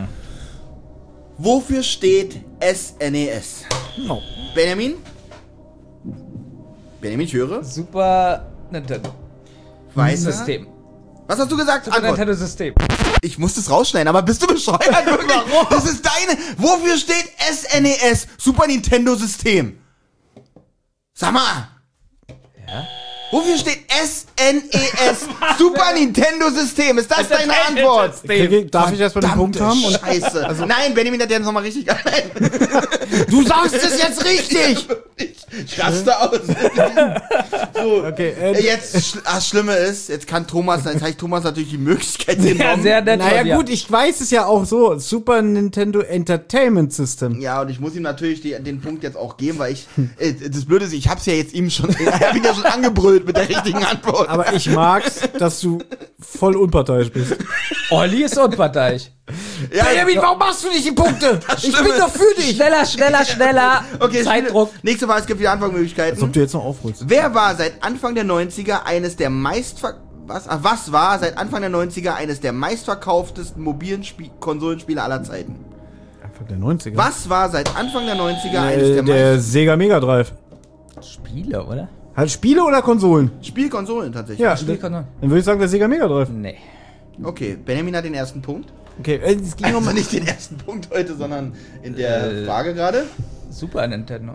B: Wofür steht SNES?
C: Oh.
B: Benjamin? Benjamin, ich höre.
D: Super Nintendo
B: Weiter.
D: System.
B: Was hast du gesagt?
D: Super
B: Antwort.
D: Nintendo System.
B: Ich muss das rausschneiden, aber bist du bescheuert? Warum? Das ist deine. Wofür steht SNES? Super Nintendo System. Sag mal.
D: Ja?
B: Wofür steht SNES? Super Nintendo System. Ist das deine Antwort?
C: Darf ich erstmal den Punkt haben? Und
B: Scheiße. Nein, Benjamin hat ja nochmal richtig. Nein.
C: du sagst es jetzt richtig!
B: Ich raste aus. So,
C: Okay,
B: jetzt, das Schlimme ist, jetzt kann Thomas, jetzt habe ich Thomas natürlich die Möglichkeit
D: Ja,
B: genommen.
D: sehr nett.
C: naja
D: von dir.
C: gut, ich weiß es ja auch so. Super Nintendo Entertainment System.
B: Ja, und ich muss ihm natürlich den Punkt jetzt auch geben, weil ich, das Blöde ist, ich hab's ja jetzt ihm schon, ich hab ihn ja schon angebrüllt mit der richtigen Antwort.
C: Aber ich mag's, dass du voll unparteiisch bist.
D: Olli ist unparteiisch.
B: ja,
C: warum machst du nicht die Punkte? Ich bin
B: Schlimme-
C: doch für dich!
D: Schneller, schneller, schneller.
B: okay,
D: Zeitdruck.
B: Nächste Frage, es gibt wieder
C: Als ob
B: Antwortmöglichkeiten.
C: du jetzt noch aufholst.
B: Wer war seit Anfang der 90er eines der was war seit Anfang der 90er eines der meistverkauftesten mobilen Konsolenspiele aller Zeiten?
C: Anfang der 90er.
B: Was war seit Anfang der 90er eines der
C: Der Sega Mega Drive.
D: Spiele, oder?
C: Halt Spiele oder Konsolen?
B: Spielkonsolen tatsächlich?
C: Ja,
D: Spielkonsolen.
C: dann würde ich sagen, der Sega Mega Drive.
D: Nee.
B: Okay, Benjamin hat den ersten Punkt.
C: Okay, es ging
B: Also
C: um
B: nicht den ersten Punkt heute, sondern in der Frage gerade.
D: Super Nintendo.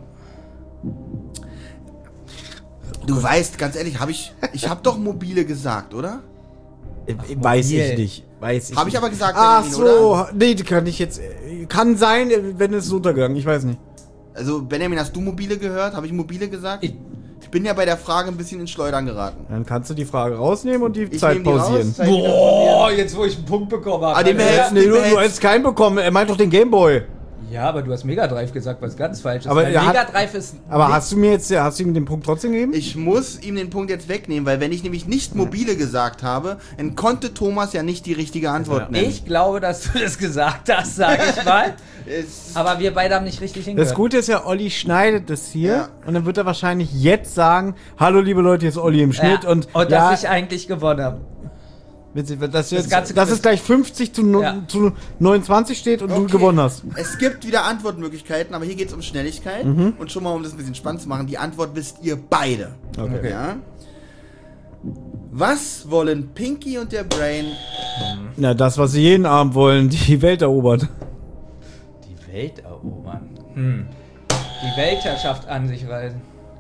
B: Du weißt, ganz ehrlich, ich hab doch mobile gesagt, oder?
C: Weiß
D: Mobil.
C: ich nicht. Weiß ich
B: Habe ich
C: nicht.
B: aber gesagt,
C: Ach
B: Benjamin, oder?
C: so, nee, kann ich jetzt. Kann sein, wenn es ist untergegangen. Ich weiß nicht.
B: Also, Benjamin, hast du mobile gehört? Habe ich mobile gesagt?
D: Ich-
B: Ich bin ja bei der Frage ein bisschen ins Schleudern geraten.
C: Dann kannst du die Frage rausnehmen und die
B: Ich
C: Zeit
B: nehm die raus,
C: pausieren.
B: Zeit wieder
D: Boah, jetzt wo ich einen Punkt bekommen habe.
B: Ah, den behältst
C: Nee,
B: den
C: du
B: behältst-
C: hast keinen bekommen. Er meint doch den Gameboy.
D: Ja, aber du hast Mega Drive gesagt, was ganz falsch ist.
C: Aber
D: Weil
C: er hat-
D: Mega Drive ist.
C: Aber hast du ihm den Punkt trotzdem gegeben?
B: Ich muss ihm den Punkt jetzt wegnehmen, weil wenn ich nämlich nicht mobile gesagt habe, dann konnte Thomas ja nicht die richtige Antwort nennen.
D: Ich glaube, dass du das gesagt hast, sage ich mal. Aber wir beide haben nicht richtig hingehört.
C: Das Gute ist ja, Olli schneidet das hier
B: Ja.
C: und dann wird er wahrscheinlich jetzt sagen, hallo liebe Leute, hier ist Olli im Schnitt
D: Ja,
C: und
D: dass
C: ja,
D: ich eigentlich gewonnen habe.
C: dass
D: ganze
C: es
D: Quiz.
C: gleich 50 zu,
D: Ja.
C: zu 29 steht und du
B: Okay.
C: gewonnen hast.
B: Es gibt wieder Antwortmöglichkeiten, aber hier geht es um Schnelligkeit. Und schon mal, um das ein bisschen spannend zu machen, die Antwort wisst ihr beide.
C: Okay.
B: Ja? Was wollen Pinky und der Brain?
C: Na, das, was sie jeden Abend wollen, die Welt erobert.
D: Die Welt erobern. Die Weltherrschaft an sich reißen.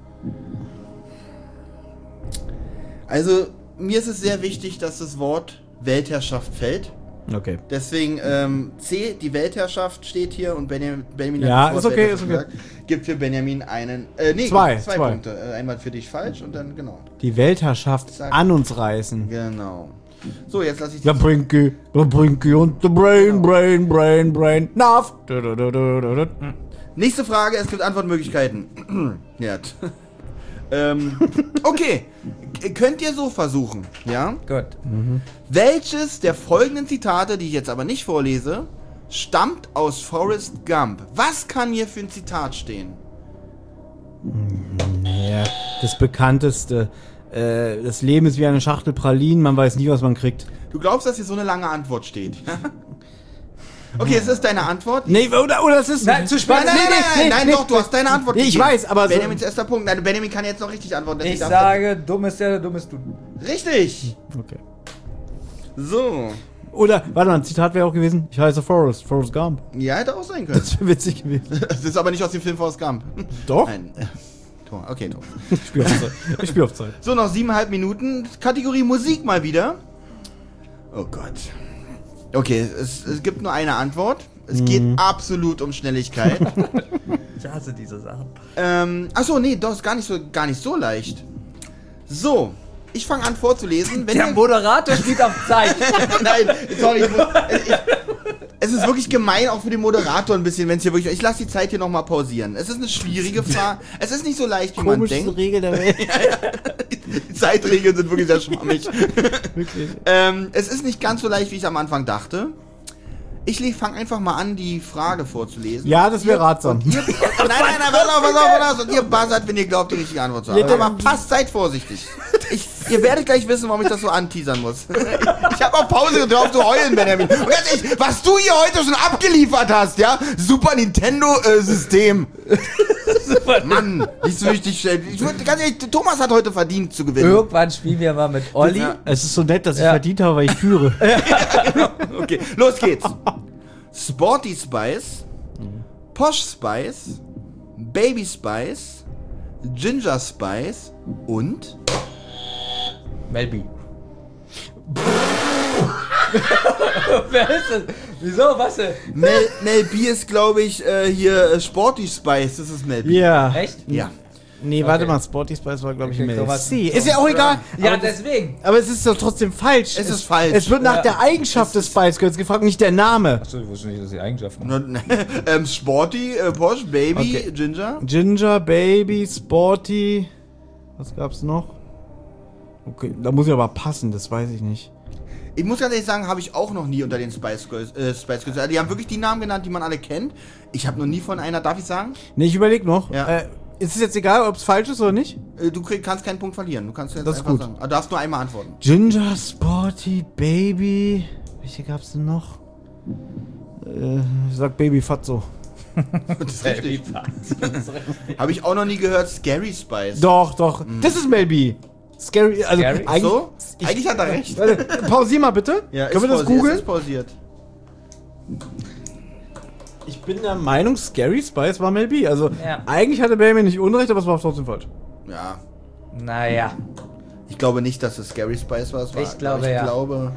B: Also, mir ist es sehr wichtig, dass das Wort Weltherrschaft fällt.
C: Okay.
B: Deswegen C, die Weltherrschaft steht hier und Benjamin
C: Ja,
B: hat das
C: ist
B: Wort
C: okay,
B: Weltherrschaft
C: ist okay.
B: gesagt. Gibt für Benjamin einen,
C: Zwei
B: zwei Punkte. Einmal für dich falsch und dann, genau.
C: Die Weltherrschaft
B: Sag-
C: an uns reißen.
B: Genau. So, jetzt lasse ich
C: Der Brinky und the Brain, Brain. Nav.
B: Nächste Frage, es gibt Antwortmöglichkeiten. Ja. Okay. Könnt ihr so versuchen, ja?
D: Gut.
B: Welches der folgenden Zitate, die ich jetzt aber nicht vorlese, stammt aus Forrest Gump? Was kann hier für ein Zitat stehen?
C: Ja, das bekannteste. Das Leben ist wie eine Schachtel Pralinen, man weiß nie, was man kriegt.
B: Du glaubst, dass hier so eine lange Antwort steht? Okay, es ist deine Antwort.
C: Nee, oder es ist.
D: Nein, zu spät.
B: Nein, doch, du hast deine Antwort
C: Nee, ich
B: gegeben.
C: weiß, aber so-
B: Benjamins erster Punkt. Nein, Benjamin kann jetzt noch richtig antworten.
D: Ich
B: deswegen
D: sage, dumm ist der, dumm ist du.
B: darfst du- Richtig.
C: Okay.
B: So.
C: Oder, warte mal, ein Zitat wäre auch gewesen. Ich heiße Forrest Gump.
B: Ja, hätte auch sein können.
C: Das wäre witzig gewesen.
B: Das ist aber nicht aus dem Film Forrest Gump.
C: Doch?
B: Nein. Okay, Tor.
C: Ich spiele auf Zeit.
B: So, noch 7,5 Minuten. Kategorie Musik mal wieder. Oh Gott. Okay, es gibt nur eine Antwort. Es geht absolut um Schnelligkeit.
D: hasse diese Sachen.
B: Achso, nee, das ist gar nicht so leicht. So, ich fange an vorzulesen. Wenn
D: Der Moderator spielt auf Zeit.
B: Nein, sorry, es ist wirklich gemein, auch für den Moderator ein bisschen, wenn es hier wirklich... Ich lasse die Zeit hier nochmal pausieren. Es ist eine schwierige Frage. Es ist nicht so leicht, wie man denkt.
C: Regel der Welt.
B: Die Zeitregeln sind wirklich sehr schwammig.
C: Wirklich.
B: Es ist nicht ganz so leicht, wie ich am Anfang dachte. Ich fange einfach mal an, die Frage vorzulesen.
C: Ja, das wäre ratsam.
B: Nein, pass auf. Und ihr buzzert, wenn ihr glaubt, die richtige Antwort zu haben.
C: Ja,
B: Aber passt, seid vorsichtig. Ihr werdet gleich wissen, warum ich das so anteasern muss. Ich habe auf Pause gedrückt, zu heulen, Benjamin. Und ganz ehrlich, was du hier heute schon abgeliefert hast, ja? Super Nintendo-System. Mann, nicht so richtig. Ganz ehrlich, Thomas hat heute verdient zu gewinnen.
D: Irgendwann spielen wir mal mit Olli.
B: Ja.
C: Es ist so nett, dass ich verdient habe, weil ich führe.
B: Okay, los geht's. Sporty Spice, Posh Spice, Baby Spice, Ginger Spice und
D: Melby. Wer ist das? Wieso? Was denn?
B: Mel B ist, glaube ich, hier Sporty Spice. Das ist Mel B.
C: Ja.
D: Echt?
B: Ja.
C: Nee,
D: Okay.
C: warte mal, Sporty Spice war, glaube ich,
D: Okay,
C: Mel
D: Thomas-
C: C. Ist ja auch egal.
D: Ja,
C: aber,
D: deswegen.
C: aber es ist doch trotzdem falsch.
B: Es ist falsch.
C: Es wird nach
D: Ja.
C: der Eigenschaft des Spice Girls gefragt, nicht der Name.
D: Achso, ich wusste nicht, dass die Eigenschaften
B: Sporty, Posh, Baby,
C: Okay.
B: Ginger.
C: Ginger, Baby, Sporty. Was gab's noch? Okay, da muss ich aber passen, das weiß ich nicht.
B: Ich muss ganz ehrlich sagen, habe ich auch noch nie unter den Spice Girls. Also die haben wirklich die Namen genannt, die man alle kennt. Ich habe noch nie von einer, darf ich sagen?
C: Nee, ich überleg noch.
B: Ja.
C: Ist es jetzt egal, ob es falsch ist oder nicht?
B: Du kannst keinen Punkt verlieren. Du kannst jetzt
C: Das ist
B: einfach
C: gut.
B: sagen. Aber du darfst nur einmal antworten.
C: Ginger, Sporty, Baby. Welche gab's denn noch? Ich sag Baby Fatso.
B: Das ist richtig. Habe ich auch noch nie gehört. Scary Spice.
C: Doch. Das ist Mel B. Scary, also
D: Scary?
C: eigentlich.
B: So? Eigentlich hat er recht.
C: Warte, pausier mal bitte.
B: Ja,
C: Können wir das
B: es
C: googeln?
B: ist pausiert.
C: Ich bin der Meinung, Scary Spice war Mel B. Also
D: Ja.
C: eigentlich hatte Baby nicht Unrecht, aber es war trotzdem falsch.
B: Ja.
D: Naja.
B: Ich glaube nicht, dass es Scary Spice war.
D: Ich glaube,
B: ich
D: ja.
B: glaube,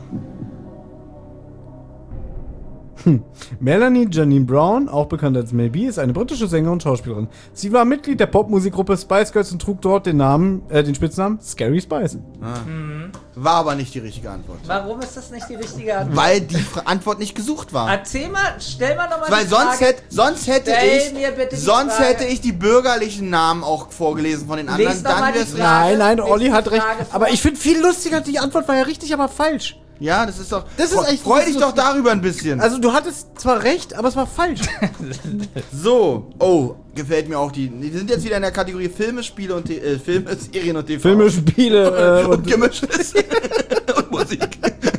C: Melanie Janine Brown, auch bekannt als Mel B, ist eine britische Sängerin und Schauspielerin. Sie war Mitglied der Popmusikgruppe Spice Girls und trug dort den Spitznamen Scary Spice.
B: war aber nicht die richtige Antwort.
D: Warum ist das nicht die richtige Antwort?
B: Weil die Antwort nicht gesucht war.
D: Erzähl mal, stell mal nochmal
B: Weil sonst hätte
D: Stell mir bitte die Frage.
B: hätte ich die bürgerlichen Namen auch vorgelesen von den anderen.
D: Lies doch mal die
B: wär's-
D: Frage.
C: Nein, Olli
D: Lies
C: hat
D: die
C: recht.
D: Frage vor.
C: Aber ich finde viel lustiger, die Antwort war ja richtig, aber falsch.
B: Ja, das ist doch.
C: Das ist echt-
B: Freu
C: das
B: dich
C: ist
B: doch darüber ein bisschen.
C: Also du hattest zwar recht, aber es war falsch.
B: So, oh, gefällt mir auch die. Wir sind jetzt wieder in der Kategorie Filme, Spiele und Filme, Serien und TV.
C: Filme, Spiele
B: und gemischtes und Musik.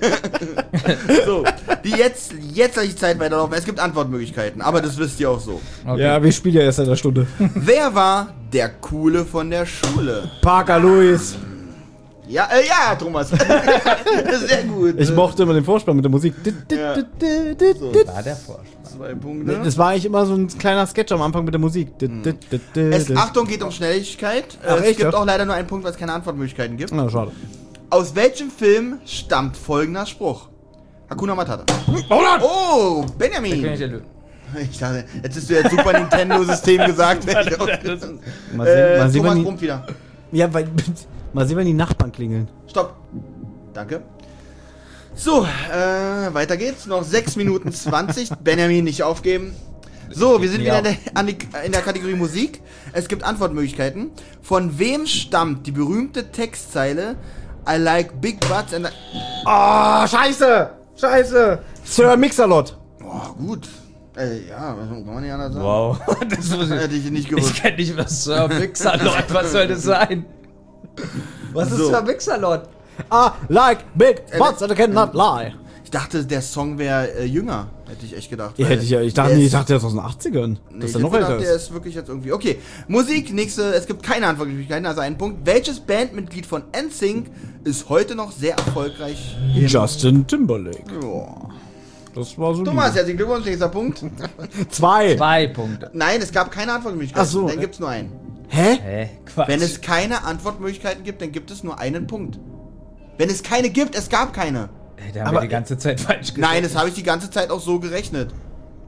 B: So, die jetzt soll ich die Zeit weiterlaufen. Es gibt Antwortmöglichkeiten, aber das wisst ihr auch so.
D: Okay.
C: Ja, wir spielen ja erst seit einer Stunde.
B: Wer war der Coole von der Schule?
C: Parker Lewis.
B: Ja, Thomas. Sehr gut.
C: Ich mochte immer den Vorspann mit der Musik.
B: Ja.
D: War der Vorspann.
B: 2 Punkte.
C: Das war eigentlich immer so ein kleiner Sketch am Anfang mit der Musik.
B: Achtung, geht um Schnelligkeit.
C: Ach,
B: Es
C: echt,
B: gibt
C: ja?
B: auch leider nur einen Punkt, weil es keine Antwortmöglichkeiten gibt.
C: Na, schade.
B: Aus welchem Film stammt folgender Spruch? Hakuna Matata. Oh,
D: Der König
B: Benjamin.
D: der Löwen.
B: Ich dachte, jetzt hast du ja Super Nintendo-System gesagt.
C: Mal sehen,
B: Thomas
C: wann die,
B: brummt wieder.
C: ja, mal sehen, wann die Nachbarn klingeln.
B: Stopp. Danke. So, weiter geht's. Noch 6 Minuten 20. Benjamin, nicht aufgeben. So, wir sind wieder in der Kategorie Musik. Es gibt Antwortmöglichkeiten. Von wem stammt die berühmte Textzeile I like big butts and...
C: Oh, scheiße! Sir Mix-a-Lot.
B: Oh, gut. Ja, was kann man nicht anders sagen?
D: Wow. Das muss
B: Hätte ich nicht
D: ich
B: gewusst.
D: kenne nicht was Sir Mix-a-Lot. Was soll das sein? Was ist
B: So.
D: Sir Mix-a-Lot?
C: I like big butts and I cannot lie.
B: Ich dachte, der Song wäre jünger. Hätte ich echt gedacht.
C: Ja,
B: weil
C: ich dachte,
B: der
C: der
B: ist-
C: ist aus den 80ern.
B: Nee,
C: Dass
B: ich
C: der noch
B: hab gedacht,
C: älter
B: der
C: ist.
B: ist wirklich jetzt irgendwie. Okay, Musik, nächste. Es gibt keine Antwortmöglichkeiten, also einen Punkt. Welches Bandmitglied von NSYNC ist heute noch sehr erfolgreich?
C: Justin Timberlake.
B: Joa.
C: Das war so.
B: Thomas, herzlichen Glückwunsch, nächster Punkt.
C: 2.
D: 2 Punkte.
B: Nein, es gab keine Antwortmöglichkeiten.
C: Ach so.
B: Dann gibt es nur einen.
C: Hä?
D: Hä? Quatsch.
B: Wenn es keine Antwortmöglichkeiten gibt, dann gibt es nur einen Punkt. Wenn es keine gibt, es gab keine.
D: Ey, da haben
C: Aber-
D: wir die ganze Zeit falsch gesagt.
B: Nein, das habe ich die ganze Zeit auch so gerechnet.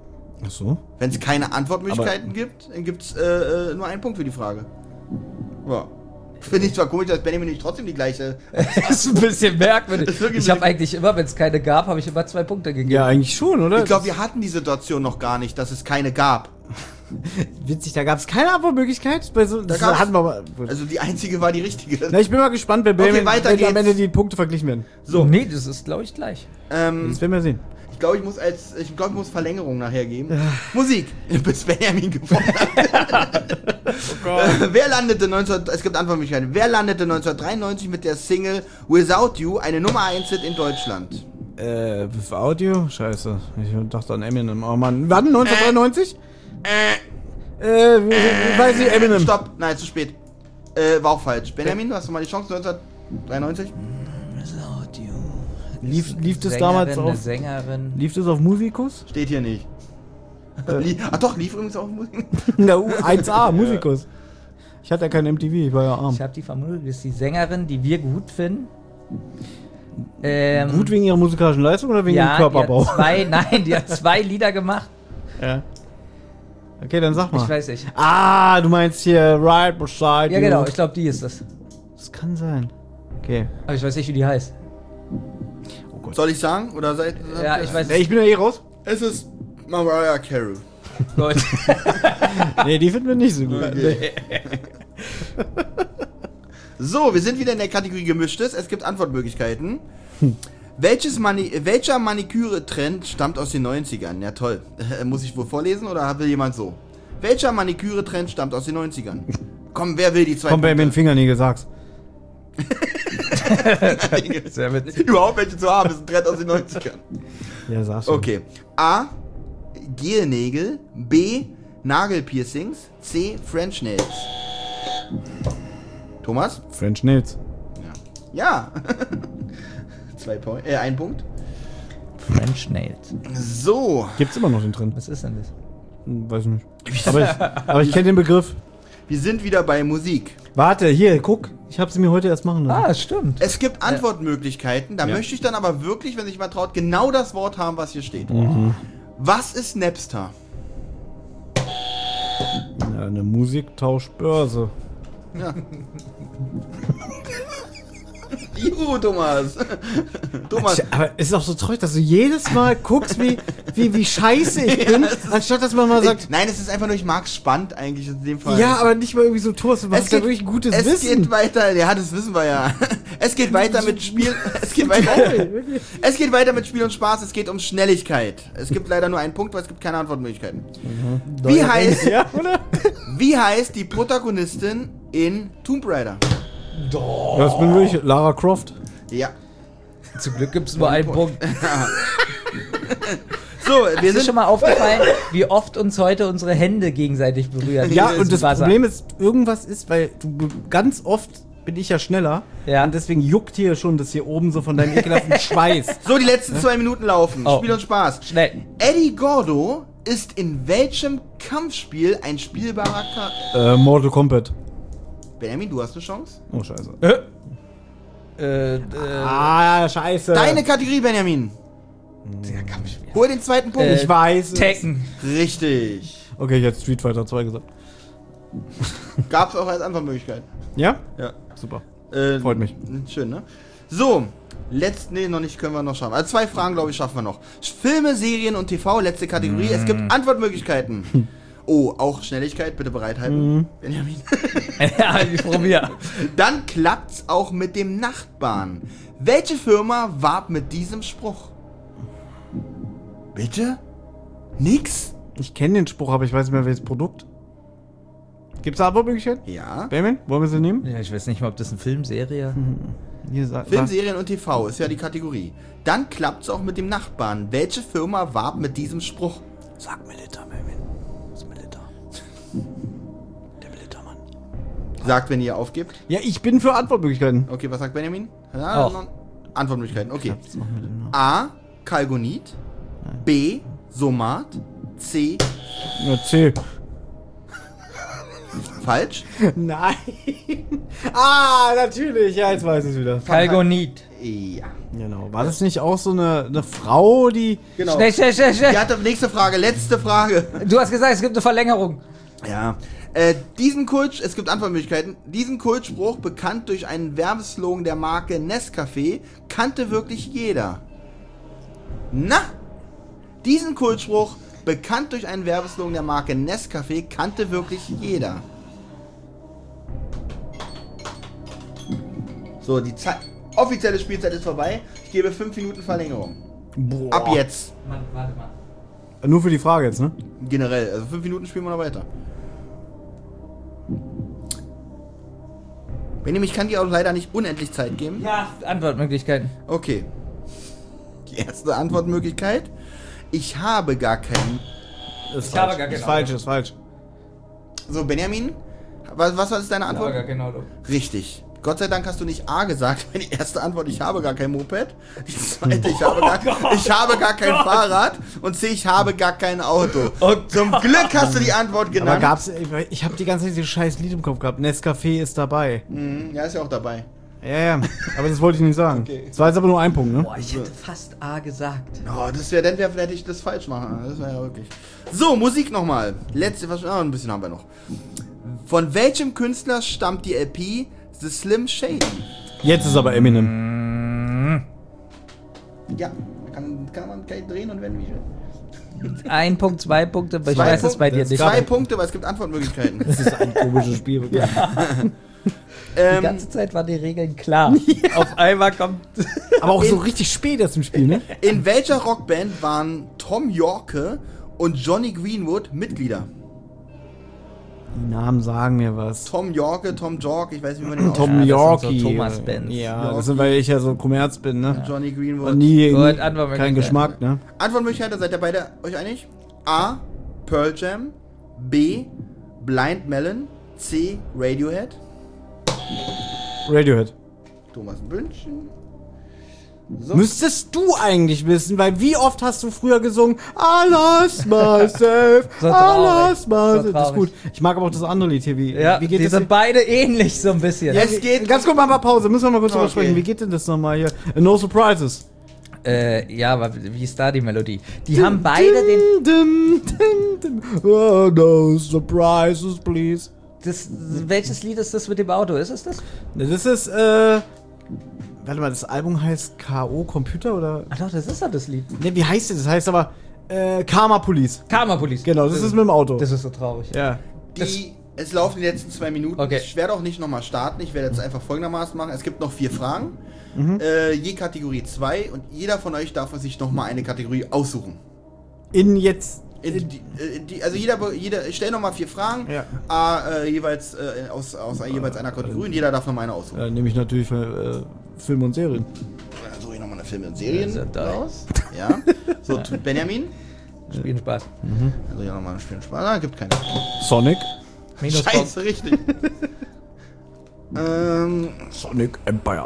C: Ach so.
B: Wenn es keine Antwortmöglichkeiten gibt, dann gibt es nur einen Punkt für die Frage. Ja. Finde ich zwar komisch, dass Benjamin nicht trotzdem die gleiche...
D: Das ist ein bisschen merkwürdig.
B: Das ist wirklich
D: Ich habe eigentlich immer, wenn es keine gab, habe ich immer 2 Punkte gegeben.
C: Ja, eigentlich schon, oder?
B: Ich glaube, wir hatten die Situation noch gar nicht, dass es keine gab.
C: Witzig, da gab es keine Antwortmöglichkeit. Bei so, das
B: gab's-
C: hatten wir aber.
B: Also die einzige war die richtige.
C: Na, ich bin mal gespannt, wenn,
B: Okay, weiter
C: wenn
B: geht's.
C: am Ende die Punkte verglichen werden.
B: So,
D: Nee, das ist, glaube ich, gleich.
C: Das werden wir sehen.
B: ich glaube, ich muss Verlängerung nachher geben. Musik, bis Benjamin gewonnen hat. Wer landete es gibt Antwortmöglichkeiten. Wer landete 1993 mit der Single Without You eine Nummer 1 Hit in Deutschland?
C: Für Audio? Scheiße. Ich dachte an Eminem. Oh Mann. Wann? 1993? Weiß ich, Eminem.
B: Stopp, nein, zu spät. War auch falsch. Benjamin, du hast du mal die Chance 1993?
C: Lief das damals
D: Eine
C: auf.
D: Sängerin.
C: Lief das auf Musikus?
B: Steht hier nicht. Doch, lief übrigens auch Musik.
C: Na, 1A, Musikus. Ich hatte ja kein MTV, ich war ja arm.
D: Ich habe die Vermutung, dass die Sängerin, die wir gut finden.
C: Gut wegen ihrer musikalischen Leistung oder wegen ihrem
D: ja,
C: Körperbau?
D: die hat 2 Lieder gemacht.
C: Ja. Okay, dann sag mal.
D: Ich weiß nicht.
C: Ah, du meinst hier Right Beside
D: Ja,
C: You.
D: genau, ich glaube, die ist das.
C: Das kann sein. Okay.
D: Aber ich weiß nicht, wie die heißt.
B: Soll ich sagen? Oder seid
D: Ja, ich weiß
C: Ja, ich bin ja eh raus.
B: Es ist Mariah Carey.
D: Gut.
C: Nee, die finden wir nicht so gut.
B: Okay. So, wir sind wieder in der Kategorie Gemischtes. Es gibt Antwortmöglichkeiten. Welcher Maniküre-Trend stammt aus den 90ern? Ja, toll. Muss ich wohl vorlesen oder will jemand so? Welcher Maniküre-Trend stammt aus den 90ern? Komm, wer will die 2
C: Komm, bei mir den Fingernägel, sag's.
D: Sehr witzig.
B: Überhaupt welche zu haben, ist ein Trend aus den 90ern.
C: Ja, sag's schon.
B: Okay. A. Gelnägel. B. Nagelpiercings. C. French Nails. Thomas?
C: French Nails.
B: Ja. 1 Punkt.
D: French Nails.
B: So.
C: Gibt's immer noch den drin?
D: Was ist denn das?
C: Weiß nicht. Aber ich kenne den Begriff.
B: Wir sind wieder bei Musik.
C: Warte, hier, guck. Ich habe sie mir heute erst machen lassen.
D: Ah, stimmt.
B: Es gibt Antwortmöglichkeiten. Da
C: Ja.
B: möchte ich dann aber wirklich, wenn sich mal traut, genau das Wort haben, was hier steht. Was ist Napster?
C: Ja, eine Musiktauschbörse.
B: Ja. Juhu, Thomas. Thomas.
C: Aber es ist auch so traurig, dass du jedes Mal guckst, wie scheiße ich bin, anstatt dass man mal sagt,
B: Nein, es ist einfach nur, ich mag spannend eigentlich in dem Fall.
C: ja, aber nicht mal irgendwie so Tours, du
B: Es
C: hast ja
B: geht-
C: wirklich gutes
B: Es
C: Wissen.
B: geht weiter, ja, das wissen wir ja. Es geht weiter mit Spiel. Es geht weiter mit Spiel und Spaß. Es geht um Schnelligkeit. Es gibt leider nur einen Punkt, weil es gibt keine Antwortmöglichkeiten. Wie heißt,
C: Ja, oder?
B: wie heißt die Protagonistin in Tomb Raider?
C: Das bin wirklich Lara Croft.
B: Ja.
D: Zum Glück gibt es nur einen Punkt.
B: So, wir
D: Ist dir
B: sind
D: schon mal aufgefallen, wie oft uns heute unsere Hände gegenseitig berühren?
C: Ja,
D: Im
C: und das
D: Wasser.
C: Problem ist, irgendwas ist, weil du ganz oft bin ich ja schneller.
D: Ja.
C: Und deswegen juckt hier schon das hier oben so von deinem ekelhaften Schweiß.
B: so die letzten 2 Minuten laufen.
D: Oh.
B: Spiel und Spaß.
D: Schnell.
B: Eddie Gordo ist in welchem Kampfspiel ein spielbarer Charakter?
C: Mortal Kombat.
B: Benjamin, du hast eine Chance.
C: Oh, scheiße. Scheiße.
B: Deine Kategorie, Benjamin.
D: Der Kampfspiel.
B: Hol den zweiten Punkt.
C: Ich weiß. es.
D: Tekken.
B: Richtig.
C: Okay, ich hätte Street Fighter 2 gesagt.
B: Gab's auch als Antwortmöglichkeit.
C: Ja?
B: Ja.
C: Super.
B: Äh,
C: Freut mich.
B: Schön, ne? So. Nee, noch nicht, können wir noch schaffen. Also 2 Fragen, glaube ich, schaffen wir noch. Filme, Serien und TV, letzte Kategorie. Es gibt Antwortmöglichkeiten. Oh, auch Schnelligkeit, bitte bereithalten. Benjamin.
D: Ja, ich probiere.
B: Dann klappt's auch mit dem Nachbarn. Welche Firma warb mit diesem Spruch? Bitte? Nix?
C: Ich kenne den Spruch, aber ich weiß nicht mehr, welches Produkt. Gibt's da Antwortmöglichkeiten?
B: Ja.
C: Benjamin, wollen wir sie nehmen?
D: Ja, ich weiß nicht mal, ob das eine Filmserie.
C: Hier,
B: Film, Serien und TV ist ja die Kategorie. Dann klappt's auch mit dem Nachbarn. Welche Firma warb mit diesem Spruch?
C: Sag Milita, Benjamin. Das ist Milita. Der Milita-Mann.
B: Sagt, wenn ihr aufgibt.
C: Ja, ich bin für Antwortmöglichkeiten.
B: Okay, was sagt Benjamin? Ja,
D: Auch.
B: noch Antwortmöglichkeiten, okay.
C: Klappt's noch mit dem
B: A. Kalgonit. B. Somat. C.
C: Ja, C.
B: Falsch.
C: Nein. Ah, natürlich. Ja, jetzt weiß ich es wieder.
D: Kalgonit.
B: Ja.
C: Genau. War das nicht auch so eine Frau, die...
B: Genau.
D: Schnell.
B: Die hatte nächste Frage, letzte Frage.
D: Du hast gesagt, es gibt eine Verlängerung.
B: Ja. Es gibt Antwortmöglichkeiten. Diesen Kultspruch, bekannt durch einen Werbeslogan der Marke Nescafé, kannte wirklich jeder. Na? Diesen Kultspruch, bekannt durch einen Werbeslogan der Marke Nescafé, kannte wirklich jeder. So, die offizielle Spielzeit ist vorbei. Ich gebe 5 Minuten Verlängerung.
C: Boah.
B: Ab jetzt.
D: Mann, warte mal.
C: Nur für die Frage jetzt, ne?
B: Generell. Also 5 Minuten spielen wir noch weiter. Benjamin, ich kann dir auch leider nicht unendlich Zeit geben.
D: Ja, Antwortmöglichkeiten.
B: Okay. Die erste Antwortmöglichkeit. Ich habe gar keinen.
C: Ist
D: habe gar kein
C: Ist falsch,
D: Auto.
C: ist falsch.
B: So, Benjamin, was war das deine Antwort?
D: Ja, genau.
B: Richtig. Gott sei Dank hast du nicht A gesagt. Die erste Antwort, ich habe gar kein Moped. Die zweite, ich habe gar kein Fahrrad. Und C, ich habe gar kein Auto. Zum Glück hast du die Antwort
C: Aber
B: genannt.
C: gab's... Ich habe die ganze Zeit dieses scheiß Lied im Kopf gehabt. Nescafé ist dabei.
B: Ja, ist ja auch dabei.
C: Ja. Aber das wollte ich nicht sagen.
B: Okay.
C: Das war jetzt aber nur ein Punkt, ne?
D: Boah, ich hätte fast A gesagt.
B: Oh, hätte ich das falsch machen. Das wäre ja wirklich. So, Musik nochmal. Ein bisschen haben wir noch. Von welchem Künstler stammt die LP The Slim Shady?
C: Jetzt ist aber Eminem.
B: Ja, kann man gleich drehen und wenden, wie ich will.
D: 1 Punkt, 2 Punkte, aber ich
B: Zwei
D: weiß es bei dir
C: Punkte,
D: nicht.
B: 2 Punkte, weil es gibt Antwortmöglichkeiten.
C: Das ist ein komisches Spiel.
D: Die ganze Zeit waren die Regeln klar. Auf einmal kommt...
C: Aber auch so richtig spät erst im Spiel, ne?
B: In welcher Rockband waren Tom Yorke und Johnny Greenwood Mitglieder?
C: Die Namen sagen mir was.
B: Tom Yorke, Tom York, ich weiß nicht, wie man den
C: Tom
B: ausspricht.
D: Ja, das sind
C: Yorkie.
D: so Thomas-Bands.
C: Ja, das sind, weil ich ja so Kommerz bin, ne?
B: Johnny Greenwood.
C: Und nie
D: Gut,
C: kein
D: Antwortmöglichkeiten.
C: Geschmack, ne?
B: Antwortmöglichkeiten, seid ihr beide euch einig? A. Pearl Jam. B. Blind Melon. C. Radiohead.
C: Radiohead.
B: Thomas Bündchen. So.
C: Müsstest du eigentlich wissen, weil wie oft hast du früher gesungen I lost myself,
D: So
C: I
D: traurig.
C: lost myself.
D: So
C: Das ist
D: traurig.
C: gut. Ich mag aber auch das andere Lied hier.
D: Ja,
C: wie geht
D: die
C: das?
D: sind beide ähnlich so ein bisschen.
B: Es geht.
C: Ganz kurz mal Pause, müssen wir mal kurz drüber
B: Okay.
C: sprechen. Wie geht denn das nochmal hier? No Surprises.
D: Ja, aber wie ist da die Melodie? Die haben beide den...
C: den... Oh, no surprises, please.
D: Welches Lied ist das mit dem Auto? Ist es das?
C: Das ist, warte mal, das Album heißt K.O. Computer oder?
D: Ach doch, das ist doch das Lied.
C: Ne, wie heißt das? Das heißt aber, Karma Police.
D: Karma Police.
C: Genau, das ist mit dem Auto.
D: Das ist so traurig.
C: Ja.
B: Es laufen die letzten 2 Minuten.
D: Okay.
B: Ich werde auch nicht nochmal starten. Ich werde jetzt einfach folgendermaßen machen. Es gibt noch 4 Fragen. Je Kategorie 2. Und jeder von euch darf sich nochmal eine Kategorie aussuchen. Also ich stelle nochmal 4 Fragen.
C: Ja.
B: Jeweils aus jeweils einer Kategorie. Und jeder darf nochmal eine aussuchen.
C: Nehme ich natürlich Filme und Serien.
B: Dann suche ich nochmal eine Filme und Serien
D: Ja, ist ja da.
B: raus. Ja. So, Benjamin.
D: Spielen Spaß.
B: Also hier nochmal ein Spiel Spaß. Ah, gibt keine.
C: Sonic.
B: Scheiße, richtig.
C: Sonic Empire.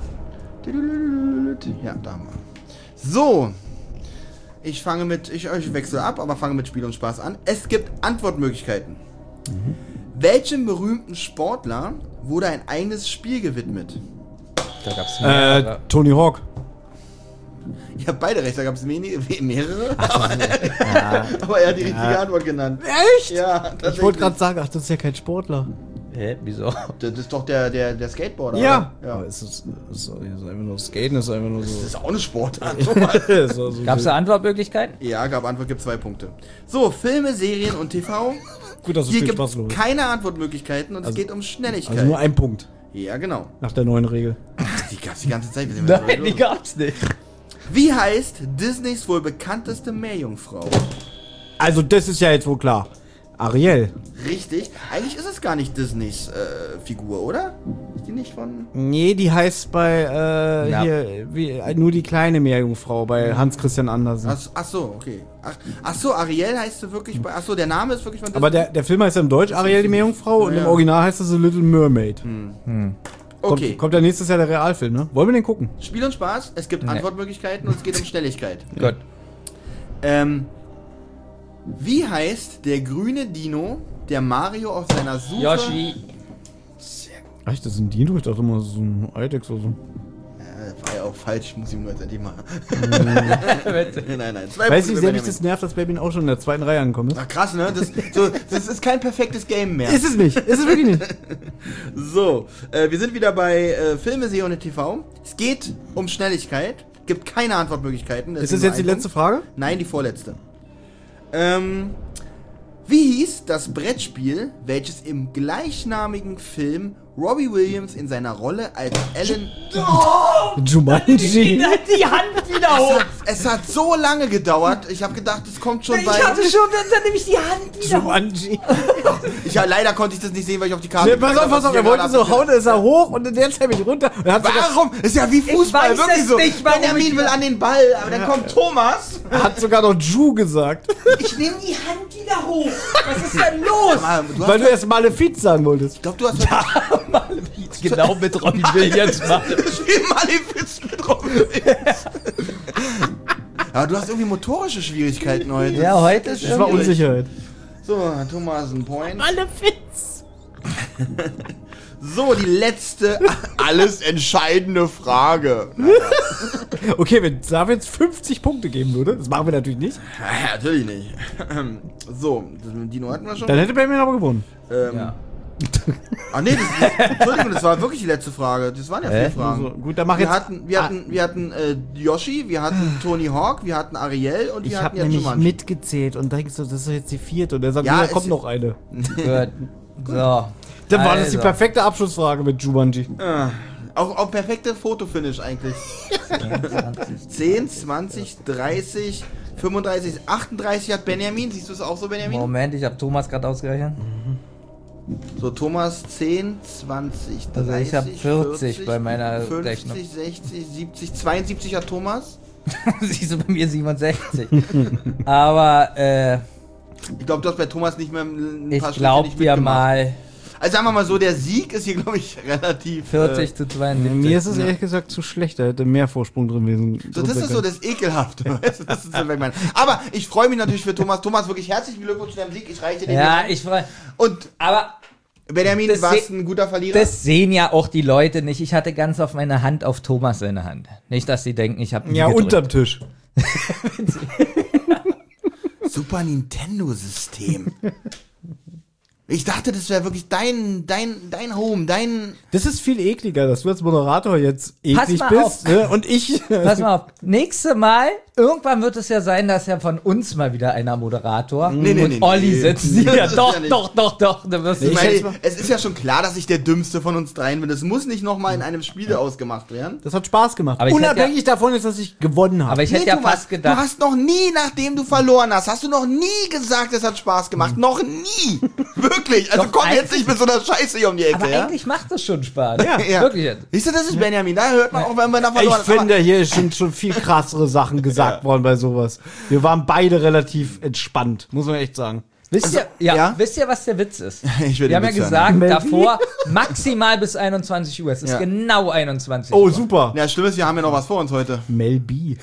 B: Ja, da haben wir. So. Ich wechsle ab, aber fange mit Spiel und Spaß an. Es gibt Antwortmöglichkeiten. Welchem berühmten Sportler wurde ein eigenes Spiel gewidmet?
D: Da gab's mehrere.
C: Tony Hawk.
B: Ich habe beide recht, da gab es mehrere. Aber er hat die richtige Antwort genannt.
C: Echt?
B: Ja,
C: Ich wollte gerade sagen, ach, das ist ja kein Sportler.
D: Hä? Wieso?
B: Das ist doch der Skateboarder.
C: Ja.
B: Oder?
C: Aber es ist einfach nur Skaten, ist einfach nur
B: Das
C: so.
B: ist auch eine Sportart.
D: Gab's da Antwortmöglichkeiten?
B: Ja, gab Antwort, gibt 2 Punkte. So, Filme, Serien und TV.
C: Gut, dass es
B: Hier
C: viel
B: gibt
C: Spaß los.
B: keine Antwortmöglichkeiten und es geht um Schnelligkeit.
C: Also nur ein Punkt.
B: Ja, genau.
C: Nach der neuen Regel.
B: Die gab's die ganze Zeit.
D: Nein, die gab's nicht.
B: Wie heißt Disneys wohl bekannteste Meerjungfrau?
C: Also das ist ja jetzt wohl klar. Ariel.
B: Richtig. Eigentlich ist es gar nicht Disneys Figur, oder? Ist die nicht von...
C: Nee, die heißt bei, nur die kleine Meerjungfrau bei Hans Christian Andersen.
B: Ach so, okay. Ach so, Ariel heißt sie wirklich bei... Ach so, der Name ist wirklich von Disney?
C: Aber der Film heißt ja im Deutsch Ariel die Meerjungfrau und
B: Ja.
C: im Original heißt es The Little Mermaid.
B: Okay.
C: Kommt ja nächstes Jahr der Realfilm, ne? Wollen wir den gucken?
B: Spiel und Spaß. Es gibt
D: Nee.
B: Antwortmöglichkeiten und es geht um Schnelligkeit.
D: Gut.
B: Wie heißt der grüne Dino der Mario auf seiner Suche...
D: Yoshi.
C: Echt, das ist ein Dino? Ich dachte immer, das ist ein Eidechs oder so.
B: War ja auch falsch, ich muss ihm nur jetzt endlich machen. Nein.
C: Weißt du, wie sehr mich das nervt, dass Baby auch schon in der zweiten Reihe angekommen ist?
B: Ach krass, ne? Das ist kein perfektes Game mehr.
C: Ist es nicht. Ist es wirklich nicht.
B: So, wir sind wieder bei Filme, Serie und TV. Es geht um Schnelligkeit. Gibt keine Antwortmöglichkeiten.
C: Ist das jetzt die letzte Frage?
B: Nein, die vorletzte. Wie hieß das Brettspiel, welches im gleichnamigen Film Robbie Williams in seiner Rolle als Alan...
C: Jumanji.
D: Die Hand wieder hoch.
B: Es hat so lange gedauert. Ich habe gedacht, es kommt schon
D: Ich
B: bei...
D: hatte schon, dann nehme ich die Hand wieder hoch.
C: Jumanji.
B: Leider konnte ich das nicht sehen, weil ich auf die Karte...
C: Nee, pass auf, er wollte so hauen, ist er hoch und in der Zeit bin ich runter. Und er hat
B: Warum? Ist ja wie Fußball,
D: weiß
B: wirklich
D: es
B: so.
D: nicht, warum
B: Benjamin
D: ich-
B: will an den Ball, aber dann kommt Thomas.
C: hat sogar noch Ju gesagt.
D: Ich nehme die Hand wieder hoch. Was ist denn los?
C: Weil du erst Malefiz sagen wolltest.
B: Ich glaube, du hast
D: Genau mit Robin Williams machen.
B: Spiel Malefiz mit Robin Williams. Aber du hast irgendwie motorische Schwierigkeiten heute.
D: Ja, heute ist
C: Das war
D: irgendwie-
C: Unsicherheit.
B: So, Thomas, ein Point.
C: Malefiz.
B: So, die letzte, alles entscheidende Frage.
C: Okay, wenn es da jetzt 50 Punkte geben würde, das machen wir natürlich nicht,
B: Ja, natürlich nicht. So, das mit dem Dino hatten wir schon.
C: dann hätte Baby aber gewonnen.
D: Ja.
B: Ah nee, Entschuldigung, das war wirklich die letzte Frage. Das waren ja 4 Fragen.
C: Also, gut, dann mach
B: Wir
C: jetzt.
B: hatten Yoshi, wir hatten Tony Hawk, wir hatten Ariel und
C: Ich
B: wir
C: habe
B: hatten jetzt
C: nämlich
B: Jumanji.
C: mitgezählt und denkst so, das ist jetzt die 4. Und er sagt,
B: Ja,
C: da
B: es-
C: kommt noch eine.
D: Gut. So.
C: Dann war das die
D: Also.
C: perfekte Abschlussfrage mit Jumanji.
B: Auch perfekte Fotofinish eigentlich. 10, 20, 30, 35, 38 hat Benjamin. Siehst du es auch so, Benjamin?
D: Moment, ich habe Thomas gerade ausgerechnet.
B: So, Thomas 10, 20, 30,
D: Also ich hab 40 bei meiner
B: 50,
D: Rechnung.
B: 60, 70, 72 hat Thomas.
D: Siehst du bei mir 67. Aber
B: Ich glaube, du hast bei Thomas nicht mehr ein
D: ich
B: paar Schritte
D: glaube
B: nicht
D: dir
B: mitgemacht.
D: mal
B: Also sagen wir mal so, der Sieg ist hier, glaube ich, relativ...
D: 40 zu 72.
C: Mir ist es ehrlich gesagt zu schlecht, da hätte mehr Vorsprung drin gewesen.
B: So, das ist so das Ekelhafte. Weißt du? Das ist so, was ich meine. Aber ich freue mich natürlich für Thomas. Thomas, wirklich herzlichen Glückwunsch zu deinem Sieg. Ich reiche dir den
D: Ja,
B: Hand.
D: ich freue.
B: Und
D: Aber
B: Benjamin,
D: Das
B: warst
D: se-
B: ein guter Verlierer.
D: das sehen ja auch die Leute nicht. Ich hatte ganz auf meine Hand auf Thomas seine Hand. Nicht, dass sie denken, ich habe
C: Ja, unterm Tisch.
B: Super Nintendo-System. Ich dachte, das wäre wirklich dein Home,
C: Das ist viel ekliger, dass du als Moderator jetzt eklig
D: mal
C: bist
D: auf.
C: ne? und ich.
D: Pass mal auf. Nächste Mal, irgendwann wird es ja sein, dass ja von uns mal wieder einer Moderator und Olli sitzen hier.
B: Das ist
D: Doch,
B: ja nicht-
D: doch. Da wirst du
B: Ich
C: schätze
B: meine,
C: mal-
B: es ist ja schon klar, dass ich der Dümmste von uns dreien bin. Das muss nicht nochmal in einem Spiel ausgemacht werden.
C: Das hat Spaß gemacht.
D: Aber ich
C: Unabhängig davon ist, dass ich gewonnen habe.
D: Aber ich hätte ja
B: Thomas,
D: fast gedacht.
B: du hast noch nie, nachdem du verloren hast du noch nie gesagt, es hat Spaß gemacht. Noch nie. Wirklich. Also
D: Doch,
B: komm jetzt
D: eigentlich-
B: nicht mit so einer Scheiße hier um die Ecke,
D: aber
B: ja?
D: eigentlich macht es schon Spaß.
B: Ja.
D: Wirklich jetzt.
B: Siehst du, das ist Benjamin. Da hört man auch, wenn man da
C: Ich
B: verloren hat.
C: finde, hier ist schon viel krassere Sachen gesagt worden bei sowas. Wir waren beide relativ entspannt, muss man echt sagen.
D: Wisst ihr,
B: ja?
D: wisst ihr, was der Witz ist?
B: Ich will
D: Wir haben ja
B: den Witz
D: gesagt,
C: hören.
D: davor maximal bis 21 Uhr. Es ist
B: Ja.
D: genau 21
C: Oh,
D: Uhr.
C: super.
B: Ja, schlimm ist, wir haben ja noch was vor uns heute.
C: Mel B.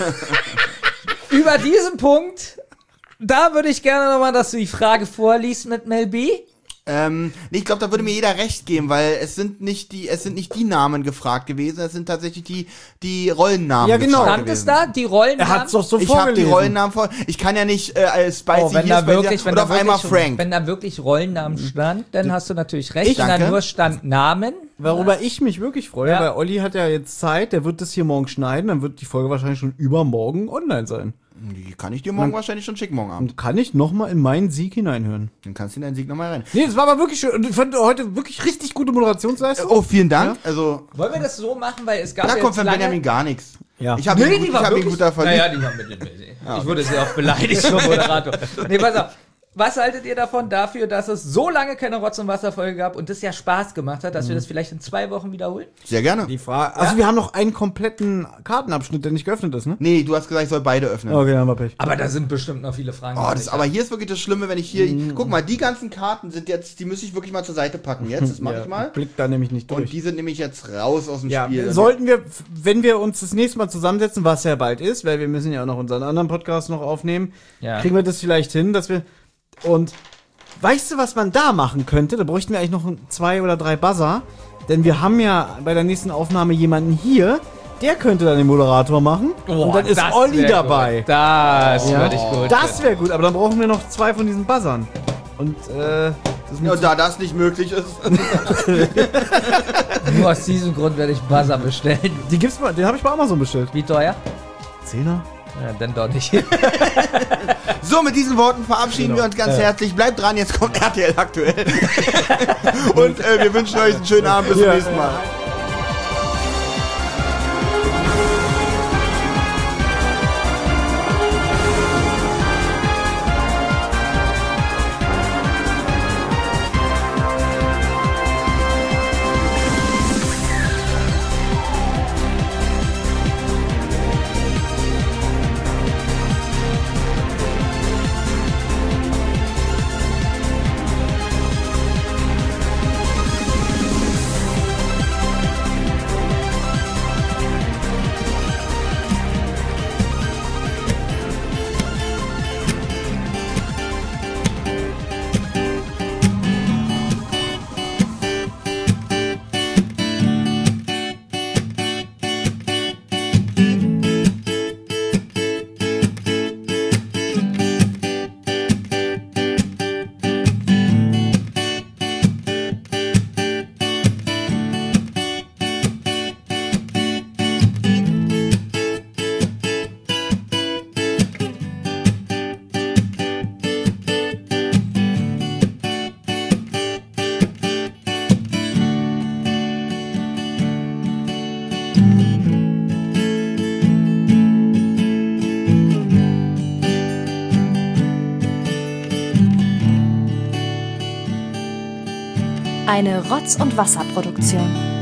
D: Über diesen Punkt, da würde ich gerne nochmal, dass du die Frage vorliest mit Mel B.
B: Nee, ich glaube, da würde mir jeder recht geben, weil es sind nicht die Namen gefragt gewesen, es sind tatsächlich die Rollennamen
C: Ja, genau.
B: gefragt
D: Stand es
B: gewesen.
D: da? Die Rollen.
C: Er hat's doch so
B: Ich habe die
C: vorgelesen.
B: Rollennamen vor. Ich kann ja nicht als Spicy
D: Oh, wenn
B: hier
D: da
B: Spicy
D: wirklich, wenn
B: oder
D: da
B: auf einmal
D: wirklich,
B: Frank.
D: wenn da wirklich Rollennamen stand, dann hast du natürlich recht. Wenn da
B: Danke.
D: nur stand Namen.
C: Worüber ich mich wirklich freue,
D: Ja.
C: weil Olli hat ja jetzt Zeit, der wird das hier morgen schneiden, dann wird die Folge wahrscheinlich schon übermorgen online sein.
B: Die kann ich dir morgen wahrscheinlich schon schicken, morgen Abend.
C: Und kann ich nochmal in meinen Sieg hineinhören.
B: Dann kannst du in deinen Sieg nochmal rein.
C: Nee, das war aber wirklich schön. Und ich fand heute wirklich richtig gute Moderationsleistung.
B: Oh, vielen Dank. Also,
D: Wollen wir das so machen, weil es gab
B: da
D: ja
B: kommt
D: jetzt
B: von
D: lange...
B: Benjamin gar nichts.
C: Ja.
B: Ich habe ihn, ich hab ihn guter Verlierer.
D: Naja, die waren mit dem Ich wurde sehr oft beleidigt vom Moderator. Nee, pass auf. Was haltet ihr davon dafür, dass es so lange keine Rotz- und Wasser-Folge gab und das ja Spaß gemacht hat, dass wir das vielleicht in 2 Wochen wiederholen?
B: Sehr gerne.
C: Die Frage. Also wir haben noch einen kompletten Kartenabschnitt, der nicht geöffnet ist, ne?
B: Nee, du hast gesagt, ich soll beide öffnen.
C: Okay, dann haben wir Pech.
D: Aber da sind bestimmt noch viele Fragen.
B: Oh, aber hier ist wirklich das Schlimme, wenn ich hier. Guck mal, die ganzen Karten sind jetzt, die muss ich wirklich mal zur Seite packen. Jetzt, das mache ich mal.
C: Blick da nämlich nicht
B: Und
C: durch.
B: die sind nämlich jetzt raus aus dem
C: Ja,
B: Spiel.
C: sollten wir, wenn wir uns das nächste Mal zusammensetzen, was ja bald ist, weil wir müssen ja auch noch unseren anderen Podcast noch aufnehmen,
D: Ja.
C: kriegen wir das vielleicht hin, dass wir und Weißt du, was man da machen könnte? Da bräuchten wir eigentlich noch 2 oder 3 Buzzer. Denn wir haben ja bei der nächsten Aufnahme jemanden hier, der könnte dann den Moderator machen. Und dann ist
D: das
C: Olli
D: wär
C: dabei.
D: Gut. Das würde ich gut.
C: Das wäre gut, aber dann brauchen wir noch 2 von diesen Buzzern. Und
B: Ja, da das nicht möglich ist.
D: Nur aus diesem Grund werde ich Buzzer bestellen.
C: den habe ich bei Amazon bestellt.
D: Wie teuer?
C: 10er?
D: Ja, dann doch nicht.
B: So, mit diesen Worten verabschieden wir uns ganz herzlich. Bleibt dran, jetzt kommt RTL aktuell. Und wir wünschen euch einen schönen Abend. Bis zum nächsten Mal.
A: Eine Rotz- und Wasserproduktion.